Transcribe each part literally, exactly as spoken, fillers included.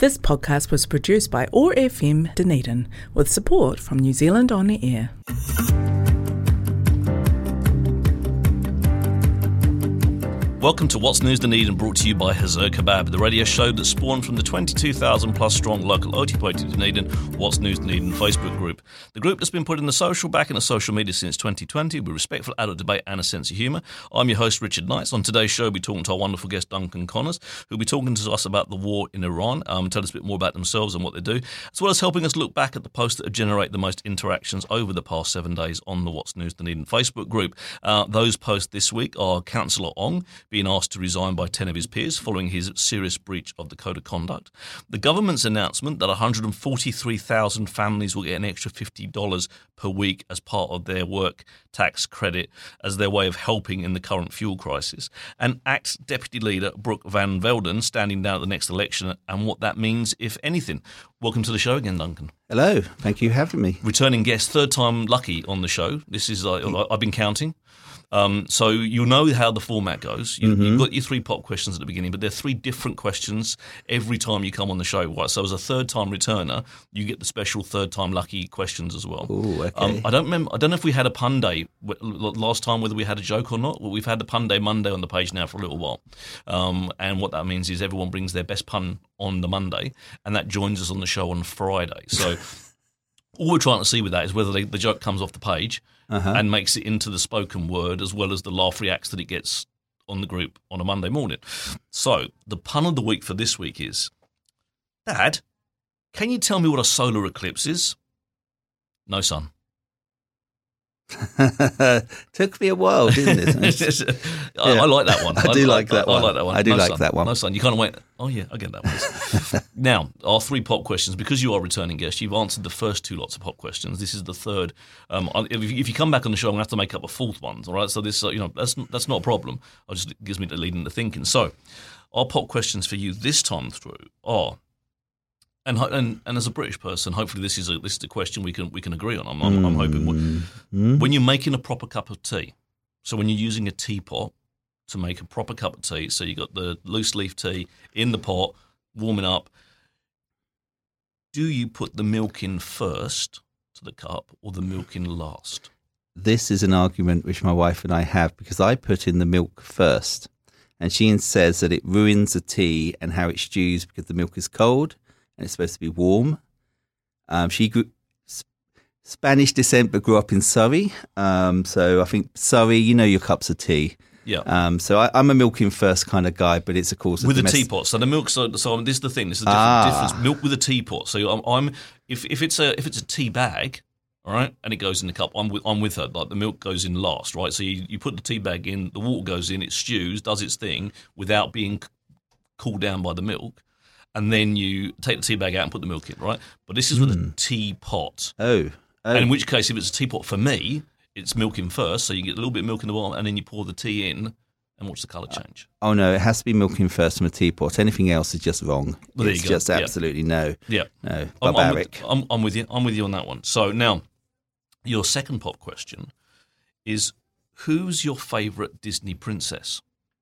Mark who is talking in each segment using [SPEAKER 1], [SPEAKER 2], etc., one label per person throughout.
[SPEAKER 1] This podcast was produced by O A R F M Dunedin with support from New Zealand On the Air.
[SPEAKER 2] Welcome to What's News Dunedin, brought to you by Hazur Kebab, the radio show that spawned from the twenty-two thousand plus strong local Ōtepoti Dunedin What's News Dunedin Facebook group. The group that's been putting the social back in the social media since twenty twenty with respectful adult debate and a sense of humour. I'm your host, Richard Knights. On today's show, we'll be talking to our wonderful guest, Duncan Connors, who'll be talking to us about the war in Iran, um, tell us a bit more about themselves and what they do, as well as helping us look back at the posts that have generated the most interactions over the past seven days on the What's News Dunedin Facebook group. Uh, those posts this week are Councillor Ong being asked to resign by ten of his peers following his serious breach of the Code of Conduct. The government's announcement that one hundred forty-three thousand families will get an extra fifty dollars per week as part of their work tax credit as their way of helping in the current fuel crisis. And A C T Deputy Leader Brooke Van Velden standing down at the next election and what that means, if anything. Welcome to the show again, Duncan.
[SPEAKER 3] Hello, thank you for having me.
[SPEAKER 2] Returning guest, third time lucky on the show. This is, uh, I've been counting. Um, so you'll know how the format goes. You, mm-hmm. You've got your three pop questions at the beginning, but they're three different questions every time you come on the show. Right? So as a third-time returner, you get the special third-time lucky questions as well.
[SPEAKER 3] Ooh, okay.
[SPEAKER 2] Um, I don't remember. I don't know if we had a pun day last time, whether we had a joke or not. Well, we've had the pun day Monday on the page now for a little while, um, and what that means is everyone brings their best pun on the Monday, and that joins us on the show on Friday. So all we're trying to see with that is whether they, the joke comes off the page. Uh-huh. And makes it into the spoken word as well as the laugh reacts that it gets on the group on a Monday morning. So the pun of the week for this week is, Dad, can you tell me what a solar eclipse is? No, son.
[SPEAKER 3] Took me a while, didn't it?
[SPEAKER 2] I,
[SPEAKER 3] yeah.
[SPEAKER 2] I like that one.
[SPEAKER 3] I do
[SPEAKER 2] I,
[SPEAKER 3] like that
[SPEAKER 2] I,
[SPEAKER 3] one.
[SPEAKER 2] I like that one.
[SPEAKER 3] I do
[SPEAKER 2] no,
[SPEAKER 3] like
[SPEAKER 2] son.
[SPEAKER 3] that one.
[SPEAKER 2] No, son. You kind of went, oh, yeah, I get that one. Now, our three pop questions, because you are a returning guest, you've answered the first two lots of pop questions. This is the third. Um, if, if you come back on the show, I'm going to have to make up a fourth one, all right? So this, uh, you know, that's that's not a problem. It just gives me the lead into thinking. So our pop questions for you this time through are, And, and and as a British person, hopefully this is a this is a question we can we can agree on. I'm I'm, mm. I'm hoping mm. when you're making a proper cup of tea, so when you're using a teapot to make a proper cup of tea, so you got the loose leaf tea in the pot warming up. Do you put the milk in first to the cup or the milk in last?
[SPEAKER 3] This is an argument which my wife and I have because I put in the milk first, and she says that it ruins the tea and how it stews because the milk is cold. And it's supposed to be warm. Um, she grew sp- Spanish descent, but grew up in Surrey. Um, so I think Surrey, you know your cups of tea.
[SPEAKER 2] Yeah.
[SPEAKER 3] Um, so I, I'm a milk in first kind of guy, but it's of course a
[SPEAKER 2] with a
[SPEAKER 3] domestic-
[SPEAKER 2] teapot. So the milk. So, so this is the thing. This is the difference.
[SPEAKER 3] Ah.
[SPEAKER 2] difference. Milk with a teapot. So I'm, I'm if if it's a if it's a tea bag, all right, and it goes in the cup. I'm with I'm with her. Like the milk goes in last, right? So you, you put the tea bag in, the water goes in, it stews, does its thing without being c- cooled down by the milk. And then you take the tea bag out and put the milk in, right? But this is with mm. a teapot.
[SPEAKER 3] Oh. oh.
[SPEAKER 2] And in which case, if it's a teapot for me, it's milk in first. So you get a little bit of milk in the bottom and then you pour the tea in and watch the colour change.
[SPEAKER 3] Oh, no, it has to be milk in first from a teapot. Anything else is just wrong.
[SPEAKER 2] Well,
[SPEAKER 3] it's just absolutely
[SPEAKER 2] yeah.
[SPEAKER 3] no.
[SPEAKER 2] Yeah.
[SPEAKER 3] No,
[SPEAKER 2] I'm,
[SPEAKER 3] barbaric.
[SPEAKER 2] I'm, with, I'm, I'm with you. I'm with you on that one. So now, your second pop question is, who's your favourite Disney princess?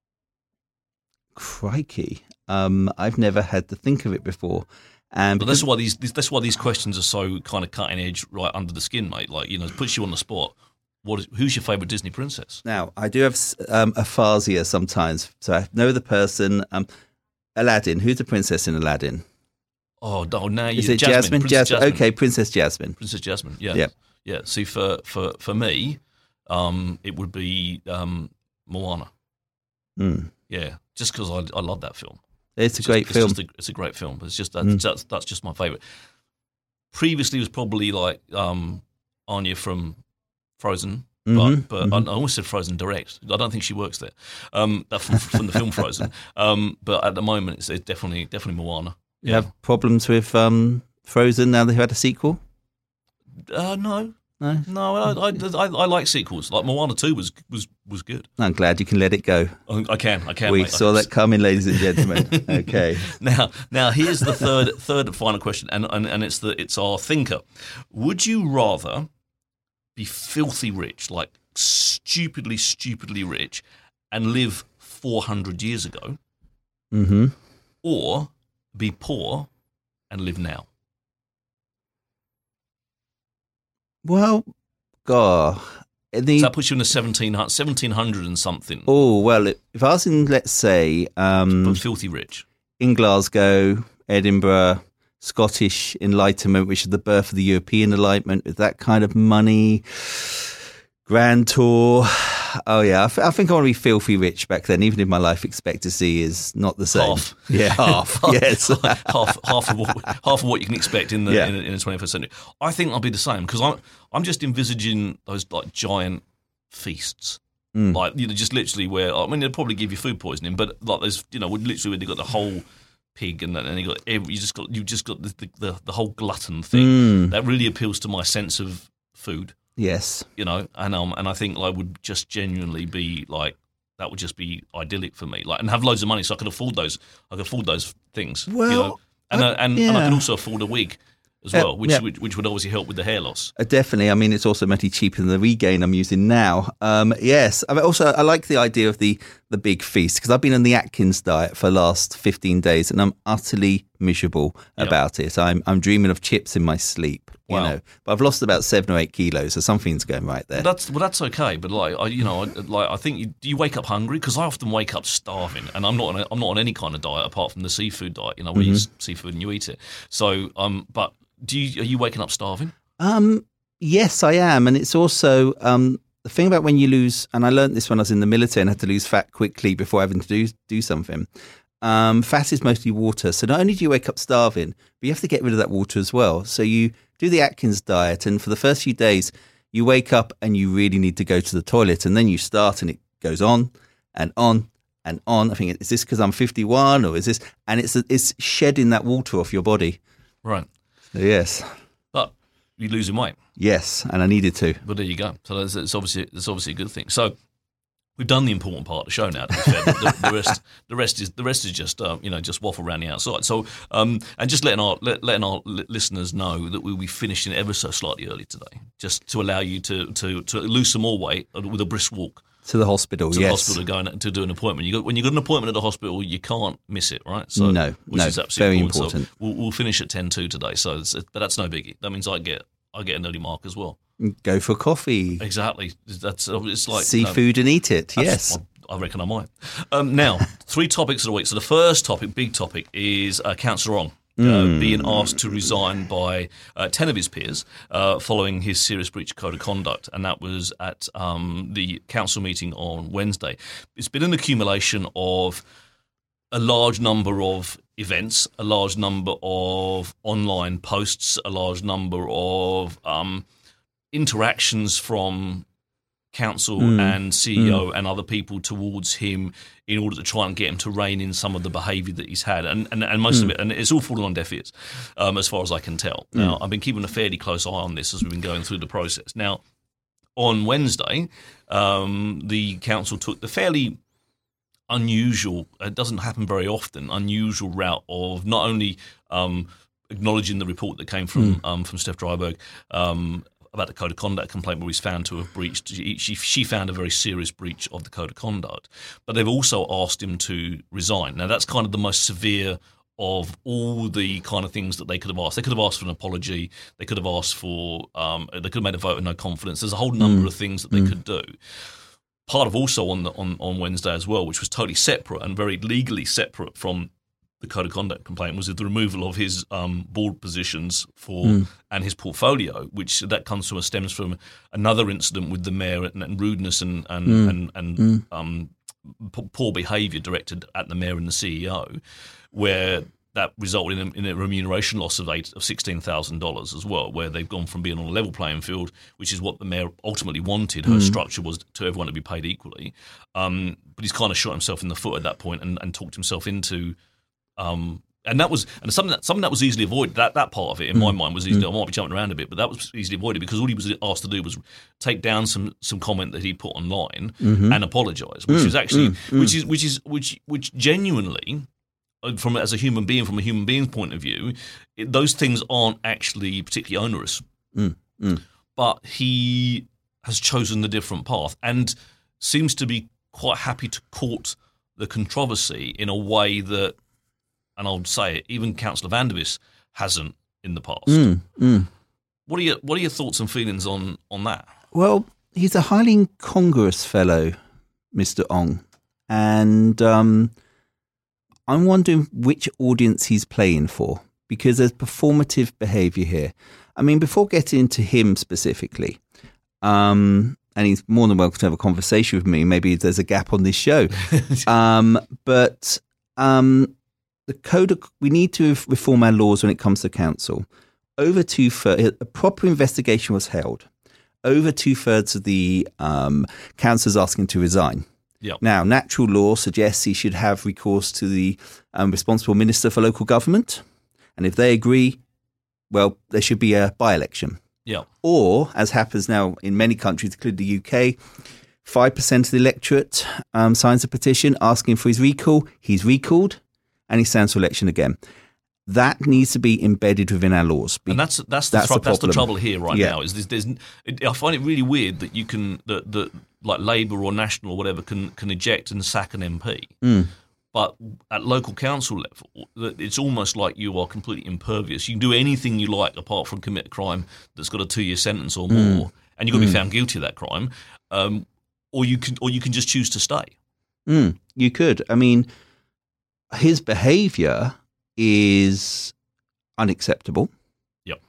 [SPEAKER 3] Crikey. Um, I've never had to think of it before. And
[SPEAKER 2] but that's why these that's why these questions are so kind of cutting edge, right under the skin, mate. Like, you know, it puts you on the spot. What is, who's your favourite Disney princess?
[SPEAKER 3] Now, I do have um, aphasia sometimes, so I know the person. Um, Aladdin. Who's the princess in Aladdin?
[SPEAKER 2] Oh, no, now you
[SPEAKER 3] is it
[SPEAKER 2] Jasmine?
[SPEAKER 3] Jasmine?
[SPEAKER 2] Jasmine.
[SPEAKER 3] Jasmine. Okay, Princess Jasmine.
[SPEAKER 2] Princess Jasmine. Yeah,
[SPEAKER 3] yeah,
[SPEAKER 2] yeah. See, for for for me, um, it would be um, Moana.
[SPEAKER 3] Mm.
[SPEAKER 2] Yeah, just because I I love that film.
[SPEAKER 3] It's,
[SPEAKER 2] it's
[SPEAKER 3] a great
[SPEAKER 2] just,
[SPEAKER 3] film.
[SPEAKER 2] It's, just a, it's a great film. It's just that,
[SPEAKER 3] mm.
[SPEAKER 2] that's that's just my favourite. Previously, it was probably like um, Anya from Frozen, but
[SPEAKER 3] mm-hmm.
[SPEAKER 2] but
[SPEAKER 3] mm-hmm.
[SPEAKER 2] I almost said Frozen Direct. I don't think she works there. Um, that from, from the film Frozen. Um, but at the moment, it's, it's definitely definitely Moana.
[SPEAKER 3] You
[SPEAKER 2] Yeah.
[SPEAKER 3] have problems with um, Frozen now they've had a sequel?
[SPEAKER 2] Uh, no.
[SPEAKER 3] No,
[SPEAKER 2] no, I, I, I, I like sequels. Like Moana two was was was good.
[SPEAKER 3] I'm glad you can let it go.
[SPEAKER 2] I, I can, I can.
[SPEAKER 3] We
[SPEAKER 2] mate.
[SPEAKER 3] saw that coming, ladies and gentlemen. Okay.
[SPEAKER 2] Now, now here's the third, third and final question, and, and and it's the it's our thinker. Would you rather be filthy rich, like stupidly, stupidly rich, and live four hundred years ago,
[SPEAKER 3] mm-hmm.
[SPEAKER 2] or be poor and live now?
[SPEAKER 3] Well, God. The,
[SPEAKER 2] so that puts you in the seventeen hundred, seventeen hundred and something.
[SPEAKER 3] Oh, well, if I was in, let's say... Um,
[SPEAKER 2] but filthy rich.
[SPEAKER 3] In Glasgow, Edinburgh, Scottish Enlightenment, which is the birth of the European Enlightenment, with that kind of money, Grand Tour. Oh, yeah, I, th- I think I want to be filthy rich back then, even if my life expectancy is not the same.
[SPEAKER 2] Half.
[SPEAKER 3] Yeah, half, yes.
[SPEAKER 2] half half of, what, half of what you can expect in the,
[SPEAKER 3] yeah.
[SPEAKER 2] in, in the twenty-first century. I think I'll be the same, because I'm, I'm just envisaging those like giant feasts. Mm. Like, you know, just literally where, I mean, they'd probably give you food poisoning, but like there's, you know, literally where they got the whole pig and then you got every, you just got, you just got the, the, the whole glutton thing.
[SPEAKER 3] Mm.
[SPEAKER 2] That really appeals to my sense of food.
[SPEAKER 3] Yes.
[SPEAKER 2] You know, and um, and I think I would just genuinely be like, that would just be idyllic for me. Like, and have loads of money so I could afford those, I could afford those things.
[SPEAKER 3] Well,
[SPEAKER 2] you know? and,
[SPEAKER 3] I,
[SPEAKER 2] uh, and,
[SPEAKER 3] yeah.
[SPEAKER 2] and I could also afford a wig as well,
[SPEAKER 3] uh,
[SPEAKER 2] which,
[SPEAKER 3] yeah.
[SPEAKER 2] which which would obviously help with the hair loss.
[SPEAKER 3] Uh, definitely. I mean, it's also much cheaper than the Regain I'm using now. Um, yes. I mean, also, I like the idea of the, the big feast, because I've been on the Atkins diet for the last fifteen days and I'm utterly miserable
[SPEAKER 2] yep.
[SPEAKER 3] about it. I'm I'm dreaming of chips in my sleep. You
[SPEAKER 2] wow.
[SPEAKER 3] know, but I've lost about seven or eight kilos, so something's going right there.
[SPEAKER 2] Well, that's well, that's okay. But like, I, you know, I, like I think you, do you wake up hungry? Because I often wake up starving, and I'm not on a, I'm not on any kind of diet apart from the seafood diet. You know, where mm-hmm. you eat seafood and you eat it. So, um, but do you are you waking up starving?
[SPEAKER 3] Um, yes, I am, and it's also um the thing about when you lose, and I learned this when I was in the military and had to lose fat quickly before having to do do something. Um, fat is mostly water, so not only do you wake up starving, but you have to get rid of that water as well. So you do the Atkins diet, and for the first few days, you wake up and you really need to go to the toilet, and then you start, and it goes on and on and on. I think, is this because I'm fifty-one, or is this? And it's it's shedding that water off your body.
[SPEAKER 2] Right.
[SPEAKER 3] So, yes.
[SPEAKER 2] But you're losing weight.
[SPEAKER 3] Yes, and I needed to.
[SPEAKER 2] Well, there you go. So that's, it's obviously it's obviously a good thing. So. We've done the important part of the show now. To be fair. The, the rest, the rest is the rest is just uh, you know just waffle around the outside. So um, and just letting our let, letting our listeners know that we'll be finishing ever so slightly early today, just to allow you to to, to lose some more weight with a brisk walk
[SPEAKER 3] to the hospital.
[SPEAKER 2] To
[SPEAKER 3] yes,
[SPEAKER 2] the hospital to go to do an appointment. You got, when you got an appointment at the hospital, you can't miss it, right? So
[SPEAKER 3] no,
[SPEAKER 2] which
[SPEAKER 3] no,
[SPEAKER 2] is absolutely
[SPEAKER 3] very
[SPEAKER 2] important.
[SPEAKER 3] important.
[SPEAKER 2] So we'll, we'll finish at ten two today. So, it's, but that's no biggie. That means I get I get an early mark as well.
[SPEAKER 3] Go for coffee.
[SPEAKER 2] Exactly. That's it's like
[SPEAKER 3] seafood um, and eat it.
[SPEAKER 2] That's,
[SPEAKER 3] yes.
[SPEAKER 2] Well, I reckon I might. Um, now, three topics of the week. So the first topic, big topic, is uh, Councillor Ong uh, mm. being asked to resign by uh, ten of his peers uh, following his serious breach of code of conduct, and that was at um, the council meeting on Wednesday. It's been an accumulation of a large number of events, a large number of online posts, a large number of um, interactions from council mm. and C E O mm. and other people towards him in order to try and get him to rein in some of the behaviour that he's had, and and, and most mm. of it, and it's all fallen on deaf ears, um, as far as I can tell. Mm. Now, I've been keeping a fairly close eye on this as we've been going through the process. Now, on Wednesday, um, the council took the fairly unusual, it doesn't happen very often, unusual route of not only um, acknowledging the report that came from mm. um, from Steph Dryburgh, um, about the code of conduct complaint where he's found to have breached. She, she, she found a very serious breach of the code of conduct. But they've also asked him to resign. Now, that's kind of the most severe of all the kind of things that they could have asked. They could have asked for an apology. They could have asked for, um, they could have made a vote of no confidence. There's a whole number mm. of things that they mm. could do. Part of also on, the, on on Wednesday as well, which was totally separate and very legally separate from the code of conduct complaint, was the removal of his um, board positions for mm. and his portfolio, which that comes from stems from another incident with the mayor and, and rudeness and and mm. and, and mm. um, p- poor behaviour directed at the mayor and the C E O, where that resulted in a, in a remuneration loss of eight of sixteen thousand dollars as well, where they've gone from being on a level playing field, which is what the mayor ultimately wanted. Her mm. structure was to everyone to be paid equally, um, but he's kind of shot himself in the foot at that point and, and talked himself into. Um, and that was and something that something that was easily avoided. That that part of it, in mm. my mind, was easily. Mm. I might be jumping around a bit, but that was easily avoided because all he was asked to do was take down some, some comment that he put online mm-hmm. and apologise, which
[SPEAKER 3] mm.
[SPEAKER 2] is actually
[SPEAKER 3] mm.
[SPEAKER 2] which is which is which which genuinely, from as a human being, from a human being's point of view, it, those things aren't actually particularly onerous.
[SPEAKER 3] Mm. Mm.
[SPEAKER 2] But he has chosen the different path and seems to be quite happy to court the controversy in a way that. And I'll say it, even Councillor Vandervis hasn't in the past.
[SPEAKER 3] Mm, mm.
[SPEAKER 2] What are your What are your thoughts and feelings on on that?
[SPEAKER 3] Well, he's a highly incongruous fellow, Mister Ong, and um, I'm wondering which audience he's playing for, because there's performative behaviour here. I mean, before getting into him specifically, um, and he's more than welcome to have a conversation with me. Maybe there's a gap on this show, um, but um, the code of, we need to reform our laws when it comes to council. Over two thirds, a proper investigation was held. Over two thirds of the um, councillors asking to resign.
[SPEAKER 2] Yep.
[SPEAKER 3] Now, natural law suggests he should have recourse to the um, responsible minister for local government. And if they agree, well, there should be a by-election.
[SPEAKER 2] Yeah.
[SPEAKER 3] Or, as happens now in many countries, including the U K, five percent of the electorate um, signs a petition asking for his recall. He's recalled and he stands for election again. That needs to be embedded within our laws.
[SPEAKER 2] And that's that's the,
[SPEAKER 3] that's
[SPEAKER 2] tr-
[SPEAKER 3] the,
[SPEAKER 2] that's the trouble here right
[SPEAKER 3] yeah.
[SPEAKER 2] now. Is there's, there's it, I find it really weird that you can that, that like Labour or National or whatever can can eject and sack an M P,
[SPEAKER 3] mm.
[SPEAKER 2] but at local council level, it's almost like you are completely impervious. You can do anything you like apart from commit a crime that's got a two year sentence or more, mm. and you've got to mm. be found guilty of that crime, um, or you can or you can just choose to stay.
[SPEAKER 3] Mm. You could. I mean, his behaviour is unacceptable.
[SPEAKER 2] Yep.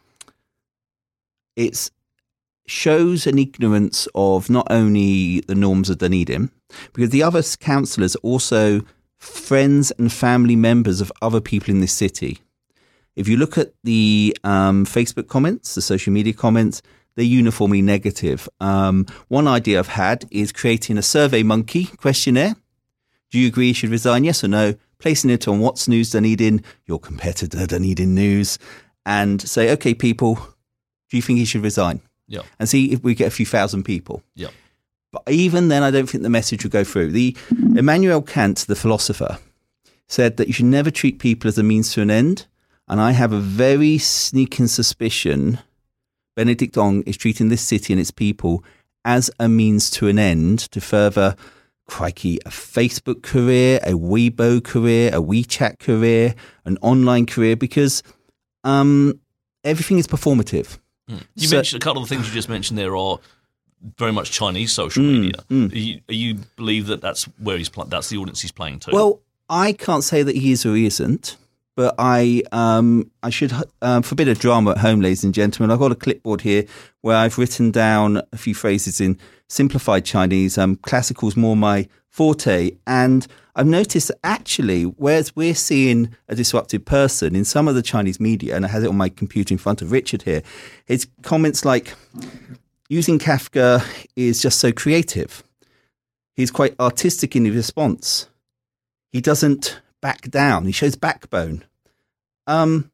[SPEAKER 3] It shows an ignorance of not only the norms of Dunedin, because the other councillors are also friends and family members of other people in this city. If you look at the um, Facebook comments, the social media comments, they're uniformly negative. Um, one idea I've had is creating a Survey Monkey questionnaire. Do you agree he should resign? Yes or no? Placing it on What's News Dunedin, your competitor Dunedin News, and say, okay, people, do you think he should resign?
[SPEAKER 2] Yeah.
[SPEAKER 3] And see if we get a few thousand people.
[SPEAKER 2] Yeah.
[SPEAKER 3] But even then, I don't think the message would go through. The Immanuel Kant, the philosopher, said that you should never treat people as a means to an end. And I have a very sneaking suspicion Benedict Ong is treating this city and its people as a means to an end to further, crikey, a Facebook career, a Weibo career, a WeChat career, an online career, because um, everything is performative.
[SPEAKER 2] Mm. You
[SPEAKER 3] So-
[SPEAKER 2] mentioned a couple of the things you just mentioned there are very much Chinese social
[SPEAKER 3] Mm,
[SPEAKER 2] media.
[SPEAKER 3] mm.
[SPEAKER 2] You, you believe that that's where he's pl- that's the audience he's playing to?
[SPEAKER 3] Well, I can't say that he is or he isn't, but I um, I should, um, for a bit of drama at home, ladies and gentlemen, I've got a clipboard here where I've written down a few phrases in simplified Chinese. Um, classical's more my forte, and I've noticed that actually, whereas we're seeing a disruptive person in some of the Chinese media, and I have it on my computer in front of Richard here, it's comments like, using Kafka is just so creative. He's quite artistic in his response. He doesn't back down. He shows backbone. Um,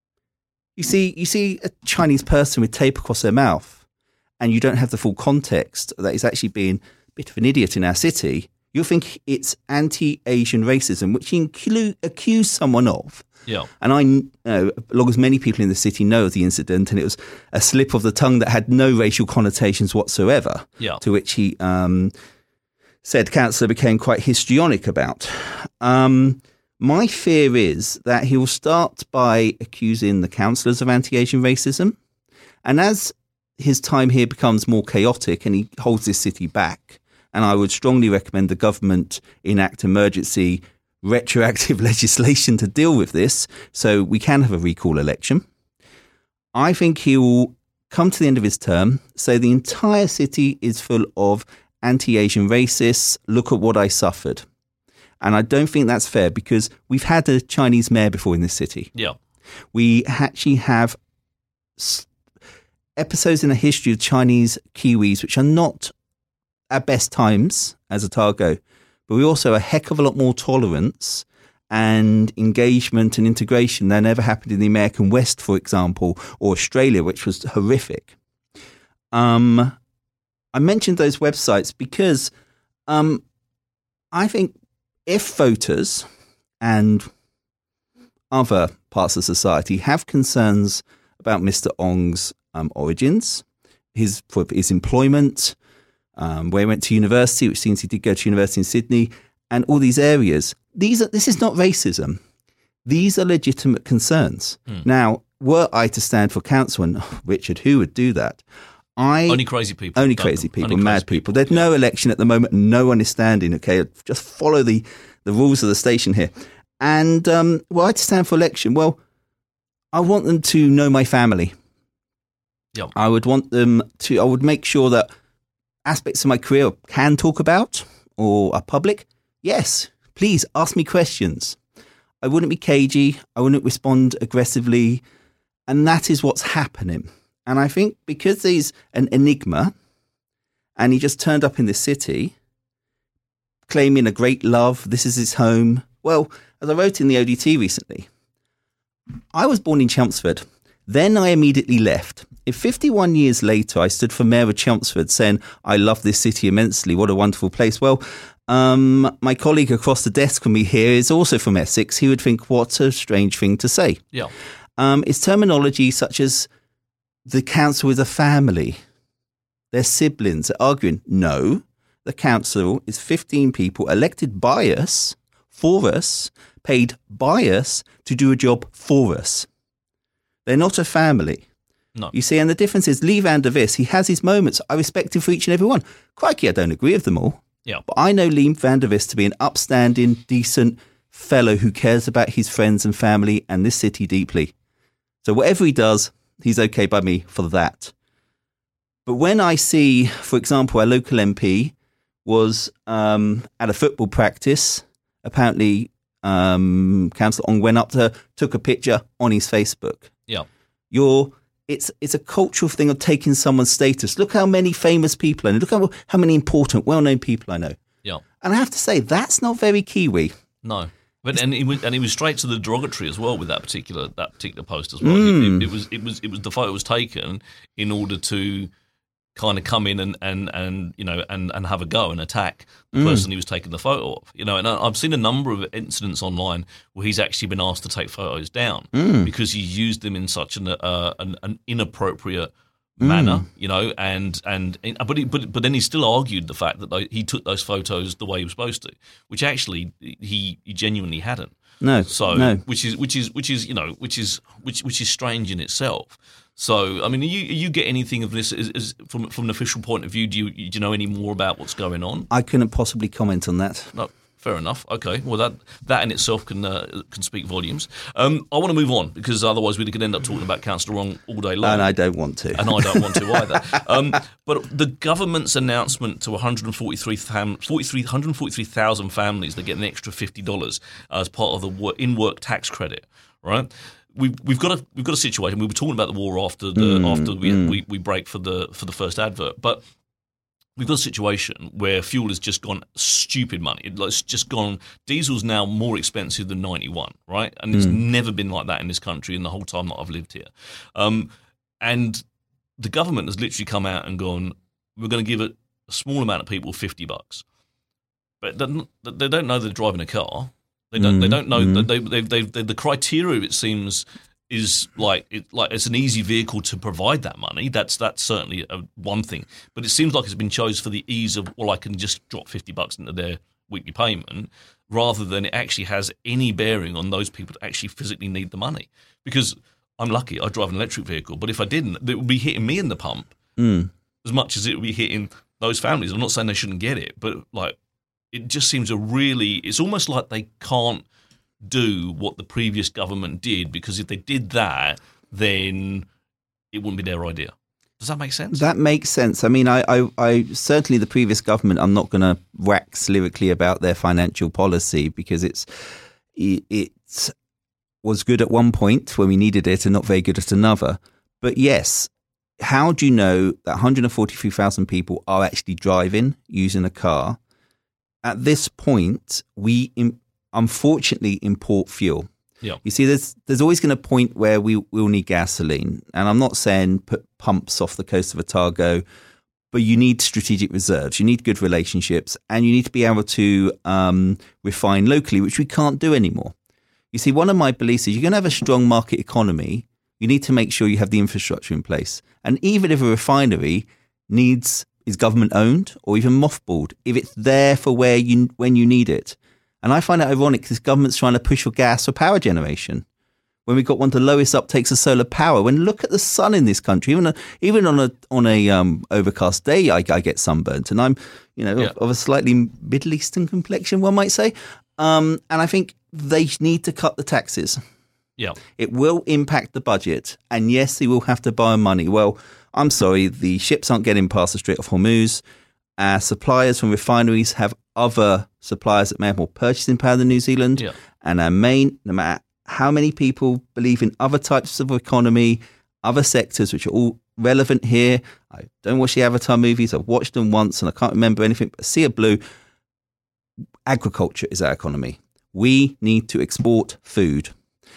[SPEAKER 3] you see, you see a Chinese person with tape across their mouth, and you don't have the full context that he's actually being a bit of an idiot in our city. You'll think it's anti-Asian racism, which you include, accuse someone of.
[SPEAKER 2] yeah.
[SPEAKER 3] And I know, along as many people in the city know of the incident, and it was a slip of the tongue that had no racial connotations whatsoever,
[SPEAKER 2] Yeah.
[SPEAKER 3] to which he um, said councillor became quite histrionic about. Um, my fear is that he will start by accusing the councillors of anti-Asian racism. And as his time here becomes more chaotic and he holds this city back, and I would strongly recommend the government enact emergency retroactive legislation to deal with this so we can have a recall election. I think he will come to the end of his term, say the entire city is full of anti-Asian racists, look at what I suffered. And I don't think that's fair, because we've had a Chinese mayor before in this city.
[SPEAKER 2] Yeah.
[SPEAKER 3] We actually have s- episodes in the history of Chinese Kiwis which are not at best times as Otago, but we also have a heck of a lot more tolerance and engagement and integration than ever happened in the American West, for example, or Australia, which was horrific. Um, I mentioned those websites because um, I think if voters and other parts of society have concerns about Mister Ong's um, origins, his for his employment, Um, where he went to university, which seems he did go to university in Sydney, and all these areas. These are, this is not racism. These are legitimate concerns.
[SPEAKER 2] Mm.
[SPEAKER 3] Now, were I to stand for council, and oh, Richard, who would do that? I
[SPEAKER 2] Only crazy people.
[SPEAKER 3] Only
[SPEAKER 2] don't
[SPEAKER 3] crazy
[SPEAKER 2] them.
[SPEAKER 3] people,
[SPEAKER 2] Only
[SPEAKER 3] mad
[SPEAKER 2] crazy
[SPEAKER 3] people.
[SPEAKER 2] people.
[SPEAKER 3] There's
[SPEAKER 2] yeah.
[SPEAKER 3] no election at the moment. No one is standing, okay? Just follow the, the rules of the station here. And um, were I to stand for election, well, I want them to know my family.
[SPEAKER 2] Yeah.
[SPEAKER 3] I would want them to, I would make sure that aspects of my career can talk about or are public. Yes, please ask me questions. I wouldn't be cagey. I wouldn't respond aggressively. And that is what's happening. And I think because he's an enigma and he just turned up in this city claiming a great love, this is his home. Well, as I wrote in the O D T recently, I was born in Chelmsford. Then I immediately left. If fifty-one years later I stood for Mayor of Chelmsford saying, I love this city immensely, what a wonderful place. Well, um, my colleague across the desk from me here is also from Essex. He would think, what a strange thing to say.
[SPEAKER 2] Yeah.
[SPEAKER 3] Um, it's terminology such as the council is a family. They're siblings. They're arguing. No, the council is fifteen people elected by us, for us, paid by us to do a job for us. They're not a family.
[SPEAKER 2] No.
[SPEAKER 3] You see, and the difference is Lee Van der Vis, he has his moments. I respect him for each and every one. Crikey, I don't agree with them all.
[SPEAKER 2] Yeah.
[SPEAKER 3] But I know Lee Van der Vis to be an upstanding, decent fellow who cares about his friends and family and this city deeply. So whatever he does, he's okay by me for that. But when I see, for example, our local M P was um, at a football practice, apparently um, Councillor Ong went up to her, took a picture on his Facebook.
[SPEAKER 2] Yeah.
[SPEAKER 3] You're, it's it's a cultural thing of taking someone's status. Look how many famous people I know. Look how, how many important, well-known people I know.
[SPEAKER 2] Yeah.
[SPEAKER 3] And I have to say, that's not very Kiwi.
[SPEAKER 2] No. But and he was and he was straight to the derogatory as well with that particular that particular post as well.
[SPEAKER 3] Mm.
[SPEAKER 2] It, it was it was it was the photo was taken in order to kind of come in and, and, and you know and, and have a go and attack the
[SPEAKER 3] Mm.
[SPEAKER 2] person he was taking the photo of. You know, and I- I've seen a number of incidents online where he's actually been asked to take photos down
[SPEAKER 3] Mm.
[SPEAKER 2] because he used them in such an uh, an, an inappropriate manner,
[SPEAKER 3] Mm.
[SPEAKER 2] you know, and and but he, but but then he still argued the fact that he took those photos the way he was supposed to, which actually he, he genuinely hadn't.
[SPEAKER 3] No,
[SPEAKER 2] So
[SPEAKER 3] no.
[SPEAKER 2] which is which is which is you know which is which which is strange in itself. So I mean, you you get anything of this is, is from from an official point of view? Do you do you know any more about what's going on?
[SPEAKER 3] I couldn't possibly comment on that.
[SPEAKER 2] No, fair enough. Okay, well that that in itself can uh, can speak volumes. Um, I want to move on because otherwise we could end up talking about Councillor Wrong all day long.
[SPEAKER 3] And I don't want to.
[SPEAKER 2] And I don't want to either. Um, but the government's announcement to one hundred forty-three thousand families that get an extra fifty dollars as part of the wo- in-work tax credit, right? We've we've got a we've got a situation. We were talking about the war after the
[SPEAKER 3] Mm,
[SPEAKER 2] after we,
[SPEAKER 3] mm.
[SPEAKER 2] we we break for the for the first advert, but we've got a situation where fuel has just gone stupid money. It- It's just gone. Diesel's now more expensive than ninety-one, right? And it's never been like that in this country in the whole time that I've lived here. Um, and the government has literally come out and gone, we're going to give it a small amount of people fifty bucks, but they don't, they don't know they're driving a car. They don't. They
[SPEAKER 3] Mm,
[SPEAKER 2] don't know
[SPEAKER 3] mm.
[SPEAKER 2] that they, they, they, they. The criteria, it seems, is like it, like it's an easy vehicle to provide that money. That's that's certainly a, one thing. But it seems like it's been chosen for the ease of, well, I can just drop fifty bucks into their weekly payment, rather than it actually has any bearing on those people that actually physically need the money. Because I'm lucky, I drive an electric vehicle, but if I didn't, it would be hitting me in the pump
[SPEAKER 3] Mm.
[SPEAKER 2] as much as it would be hitting those families. I'm not saying they shouldn't get it, but like it just seems a really, it's almost like they can't do what the previous government did, because if they did that, then it wouldn't be their idea. Does that make sense?
[SPEAKER 3] That makes sense. I mean, I, I, I certainly the previous government, I'm not going to wax lyrically about their financial policy because it's it, it was good at one point when we needed it and not very good at another. But yes, how do you know that one hundred forty-three thousand people are actually driving, using a car? At this point, we im- unfortunately import fuel.
[SPEAKER 2] Yeah.
[SPEAKER 3] You see, there's there's always going to a point where we will need gasoline. And I'm not saying put pumps off the coast of Otago, but you need strategic reserves. You need good relationships, and you need to be able to um, refine locally, which we can't do anymore. You see, one of my beliefs is you're going to have a strong market economy. You need to make sure you have the infrastructure in place. And even if a refinery needs is government owned or even mothballed, if it's there for where you when you need it, And I find it ironic this government's trying to push for gas for power generation when we've got one of the lowest uptakes of solar power. When look at the sun in this country, even a, even on a on a um, overcast day, I, I get sunburnt, and I'm you know
[SPEAKER 2] yeah.
[SPEAKER 3] of, of a slightly Middle Eastern complexion, one might say. Um, and I think they need to cut the taxes.
[SPEAKER 2] Yeah,
[SPEAKER 3] it will impact the budget, and yes, they will have to borrow money. Well, I'm sorry, the ships aren't getting past the Strait of Hormuz. Our suppliers from refineries have other suppliers that may have more purchasing power than New Zealand.
[SPEAKER 2] Yeah.
[SPEAKER 3] And our main, no matter how many people believe in other types of economy, other sectors, which are all relevant here. I don't watch the Avatar movies. I've watched them once and I can't remember anything. But Sea of Blue, agriculture is our economy. We need to export food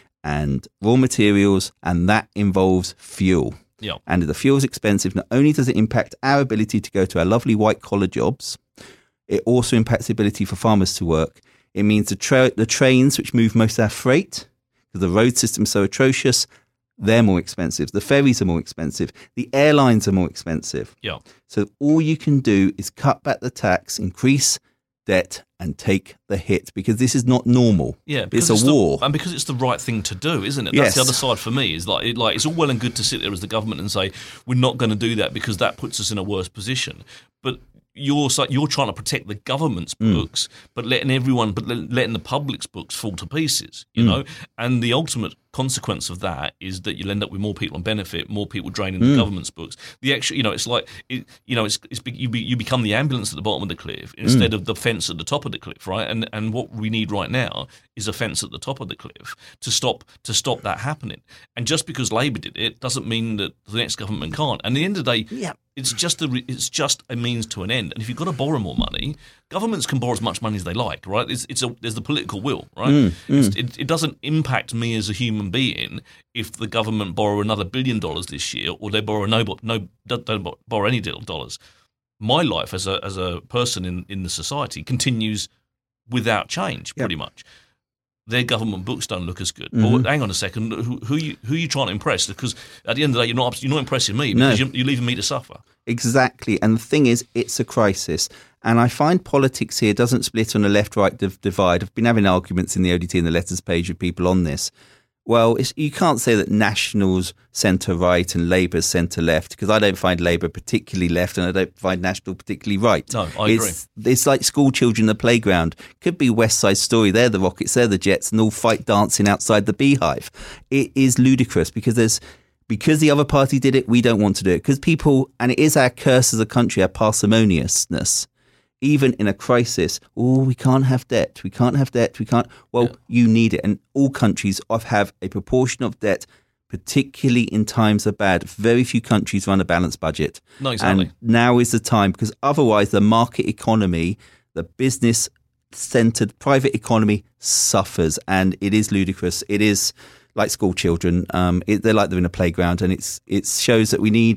[SPEAKER 3] and raw materials, and that involves fuel.
[SPEAKER 2] Yeah.
[SPEAKER 3] And if the fuel is expensive, not only does it impact our ability to go to our lovely white-collar jobs, it also impacts the ability for farmers to work. It means the, tra- the trains, which move most of our freight, because the road system is so atrocious, they're more expensive. The ferries are more expensive. The airlines are more expensive.
[SPEAKER 2] Yeah.
[SPEAKER 3] So all you can do is cut back the tax, increase debt, and take the hit, because this is not normal.
[SPEAKER 2] Yeah,
[SPEAKER 3] it's a
[SPEAKER 2] it's
[SPEAKER 3] war,
[SPEAKER 2] the, and because it's the right thing to do, isn't it?
[SPEAKER 3] Yes.
[SPEAKER 2] That's the other side for me. Is like, it, like it's all well and good to sit there as the government and say we're not going to do that because that puts us in a worse position. But you're you're trying to protect the government's books, mm. but letting everyone, but letting the public's books fall to pieces. You mm. know, and the ultimate consequence of that is that you'll end up with more people on benefit, more people draining mm. the government's books. The extra, you know, it's like, it, you know, it's, it's you, be, you become the ambulance at the bottom of the cliff instead mm. of the fence at the top of the cliff, right? And and what we need right now is a fence at the top of the cliff to stop to stop that happening. And just because Labour did it doesn't mean that the next government can't. And at the end of the day, yeah. it's just a it's just a means to an end. And if you've got to borrow more money, governments can borrow as much money as they like, right? It's it's a there's the political will, right? Mm, mm. It, it doesn't impact me as a human being if the government borrow another billion dollars this year, or they borrow no no don't borrow any dollars. My life as a as a person in, in the society continues without change, pretty yep. much. Their government books don't look as good. Mm-hmm. But hang on a second, who, who you who are you trying to impress? Because at the end of the day, you're not you're not impressing me because no. you're, you're leaving me to suffer.
[SPEAKER 3] Exactly, and the thing is, it's a crisis. And I find politics here doesn't split on a left-right div- divide. I've been having arguments in the O D T and the letters page with people on this. Well, it's, you can't say that National's centre-right and Labour's centre-left, because I don't find Labour particularly left and I don't find National particularly right.
[SPEAKER 2] No, I
[SPEAKER 3] it's,
[SPEAKER 2] agree.
[SPEAKER 3] It's like school children in the playground. Could be West Side Story. They're the Rockets, they're the Jets, and all fight dancing outside the beehive. It is ludicrous because there's because the other party did it, we don't want to do it. Because people, and it is our curse as a country, our parsimoniousness. Even in a crisis, oh, we can't have debt, we can't have debt, we can't. Well, yeah. you need it. And all countries have a proportion of debt, particularly in times of bad. Very few countries run a balanced budget.
[SPEAKER 2] No, exactly.
[SPEAKER 3] And now is the time, because otherwise the market economy, the business-centered private economy suffers, and it is ludicrous. It is like school children. Um, it, they're like they're in a playground, and it's it shows that we need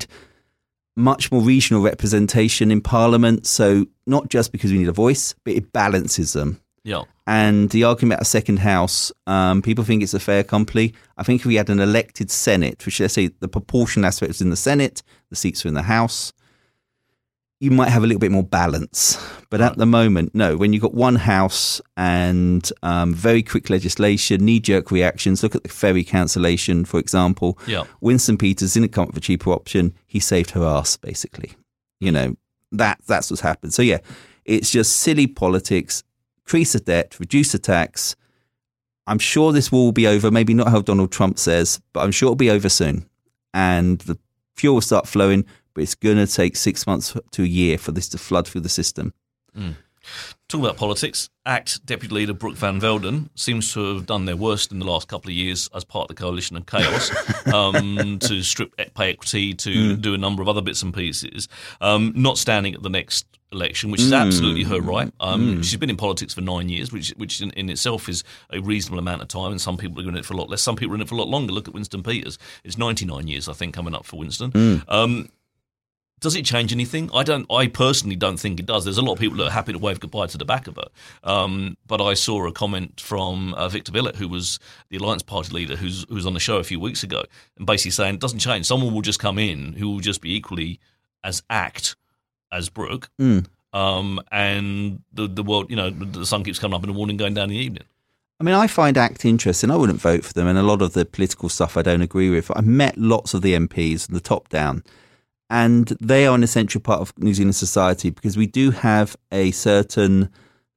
[SPEAKER 3] much more regional representation in Parliament. So not just because we need a voice, but it balances them.
[SPEAKER 2] Yeah.
[SPEAKER 3] And the argument about a second house, um, people think it's a fait accompli. I think if we had an elected Senate, which let's say the proportion aspect is in the Senate, the seats are in the House, you might have a little bit more balance. But right. at the moment, no. When you've got one House and um, very quick legislation, knee-jerk reactions, look at the ferry cancellation, for example.
[SPEAKER 2] Yeah.
[SPEAKER 3] Winston Peters didn't come up with a cheaper option. He saved her ass, basically. You know, that that's what's happened. So, yeah, it's just silly politics, increase the debt, reduce the tax. I'm sure this war will be over. Maybe not how Donald Trump says, but I'm sure it'll be over soon. And the fuel will start flowing. But it's going to take six months to a year for this to flood through the system.
[SPEAKER 2] Mm. Talking about politics, ACT Deputy Leader Brooke Van Velden seems to have done their worst in the last couple of years as part of the coalition of chaos um, to strip pay equity, to mm. do a number of other bits and pieces, um, not standing at the next election, which is mm. absolutely her right. Um, mm. She's been in politics for nine years, which which in, in itself is a reasonable amount of time, and some people are in it for a lot less. Some people are in it for a lot longer. Look at Winston Peters. It's ninety-nine years, I think, coming up for Winston. Mm. Um, Does it change anything? I don't. I personally don't think it does. There's a lot of people that are happy to wave goodbye to the back of it. Um, but I saw a comment from uh, Victor Billet, who was the Alliance Party leader, who's who was on the show a few weeks ago, and basically saying it doesn't change. Someone will just come in who will just be equally as ACT as Brooke, mm. um, and the the world, you know, the sun keeps coming up in the morning, going down in the evening.
[SPEAKER 3] I mean, I find ACT interesting. I wouldn't vote for them, and a lot of the political stuff I don't agree with. I've met lots of the M Ps from the top down, and they are an essential part of New Zealand society because we do have a certain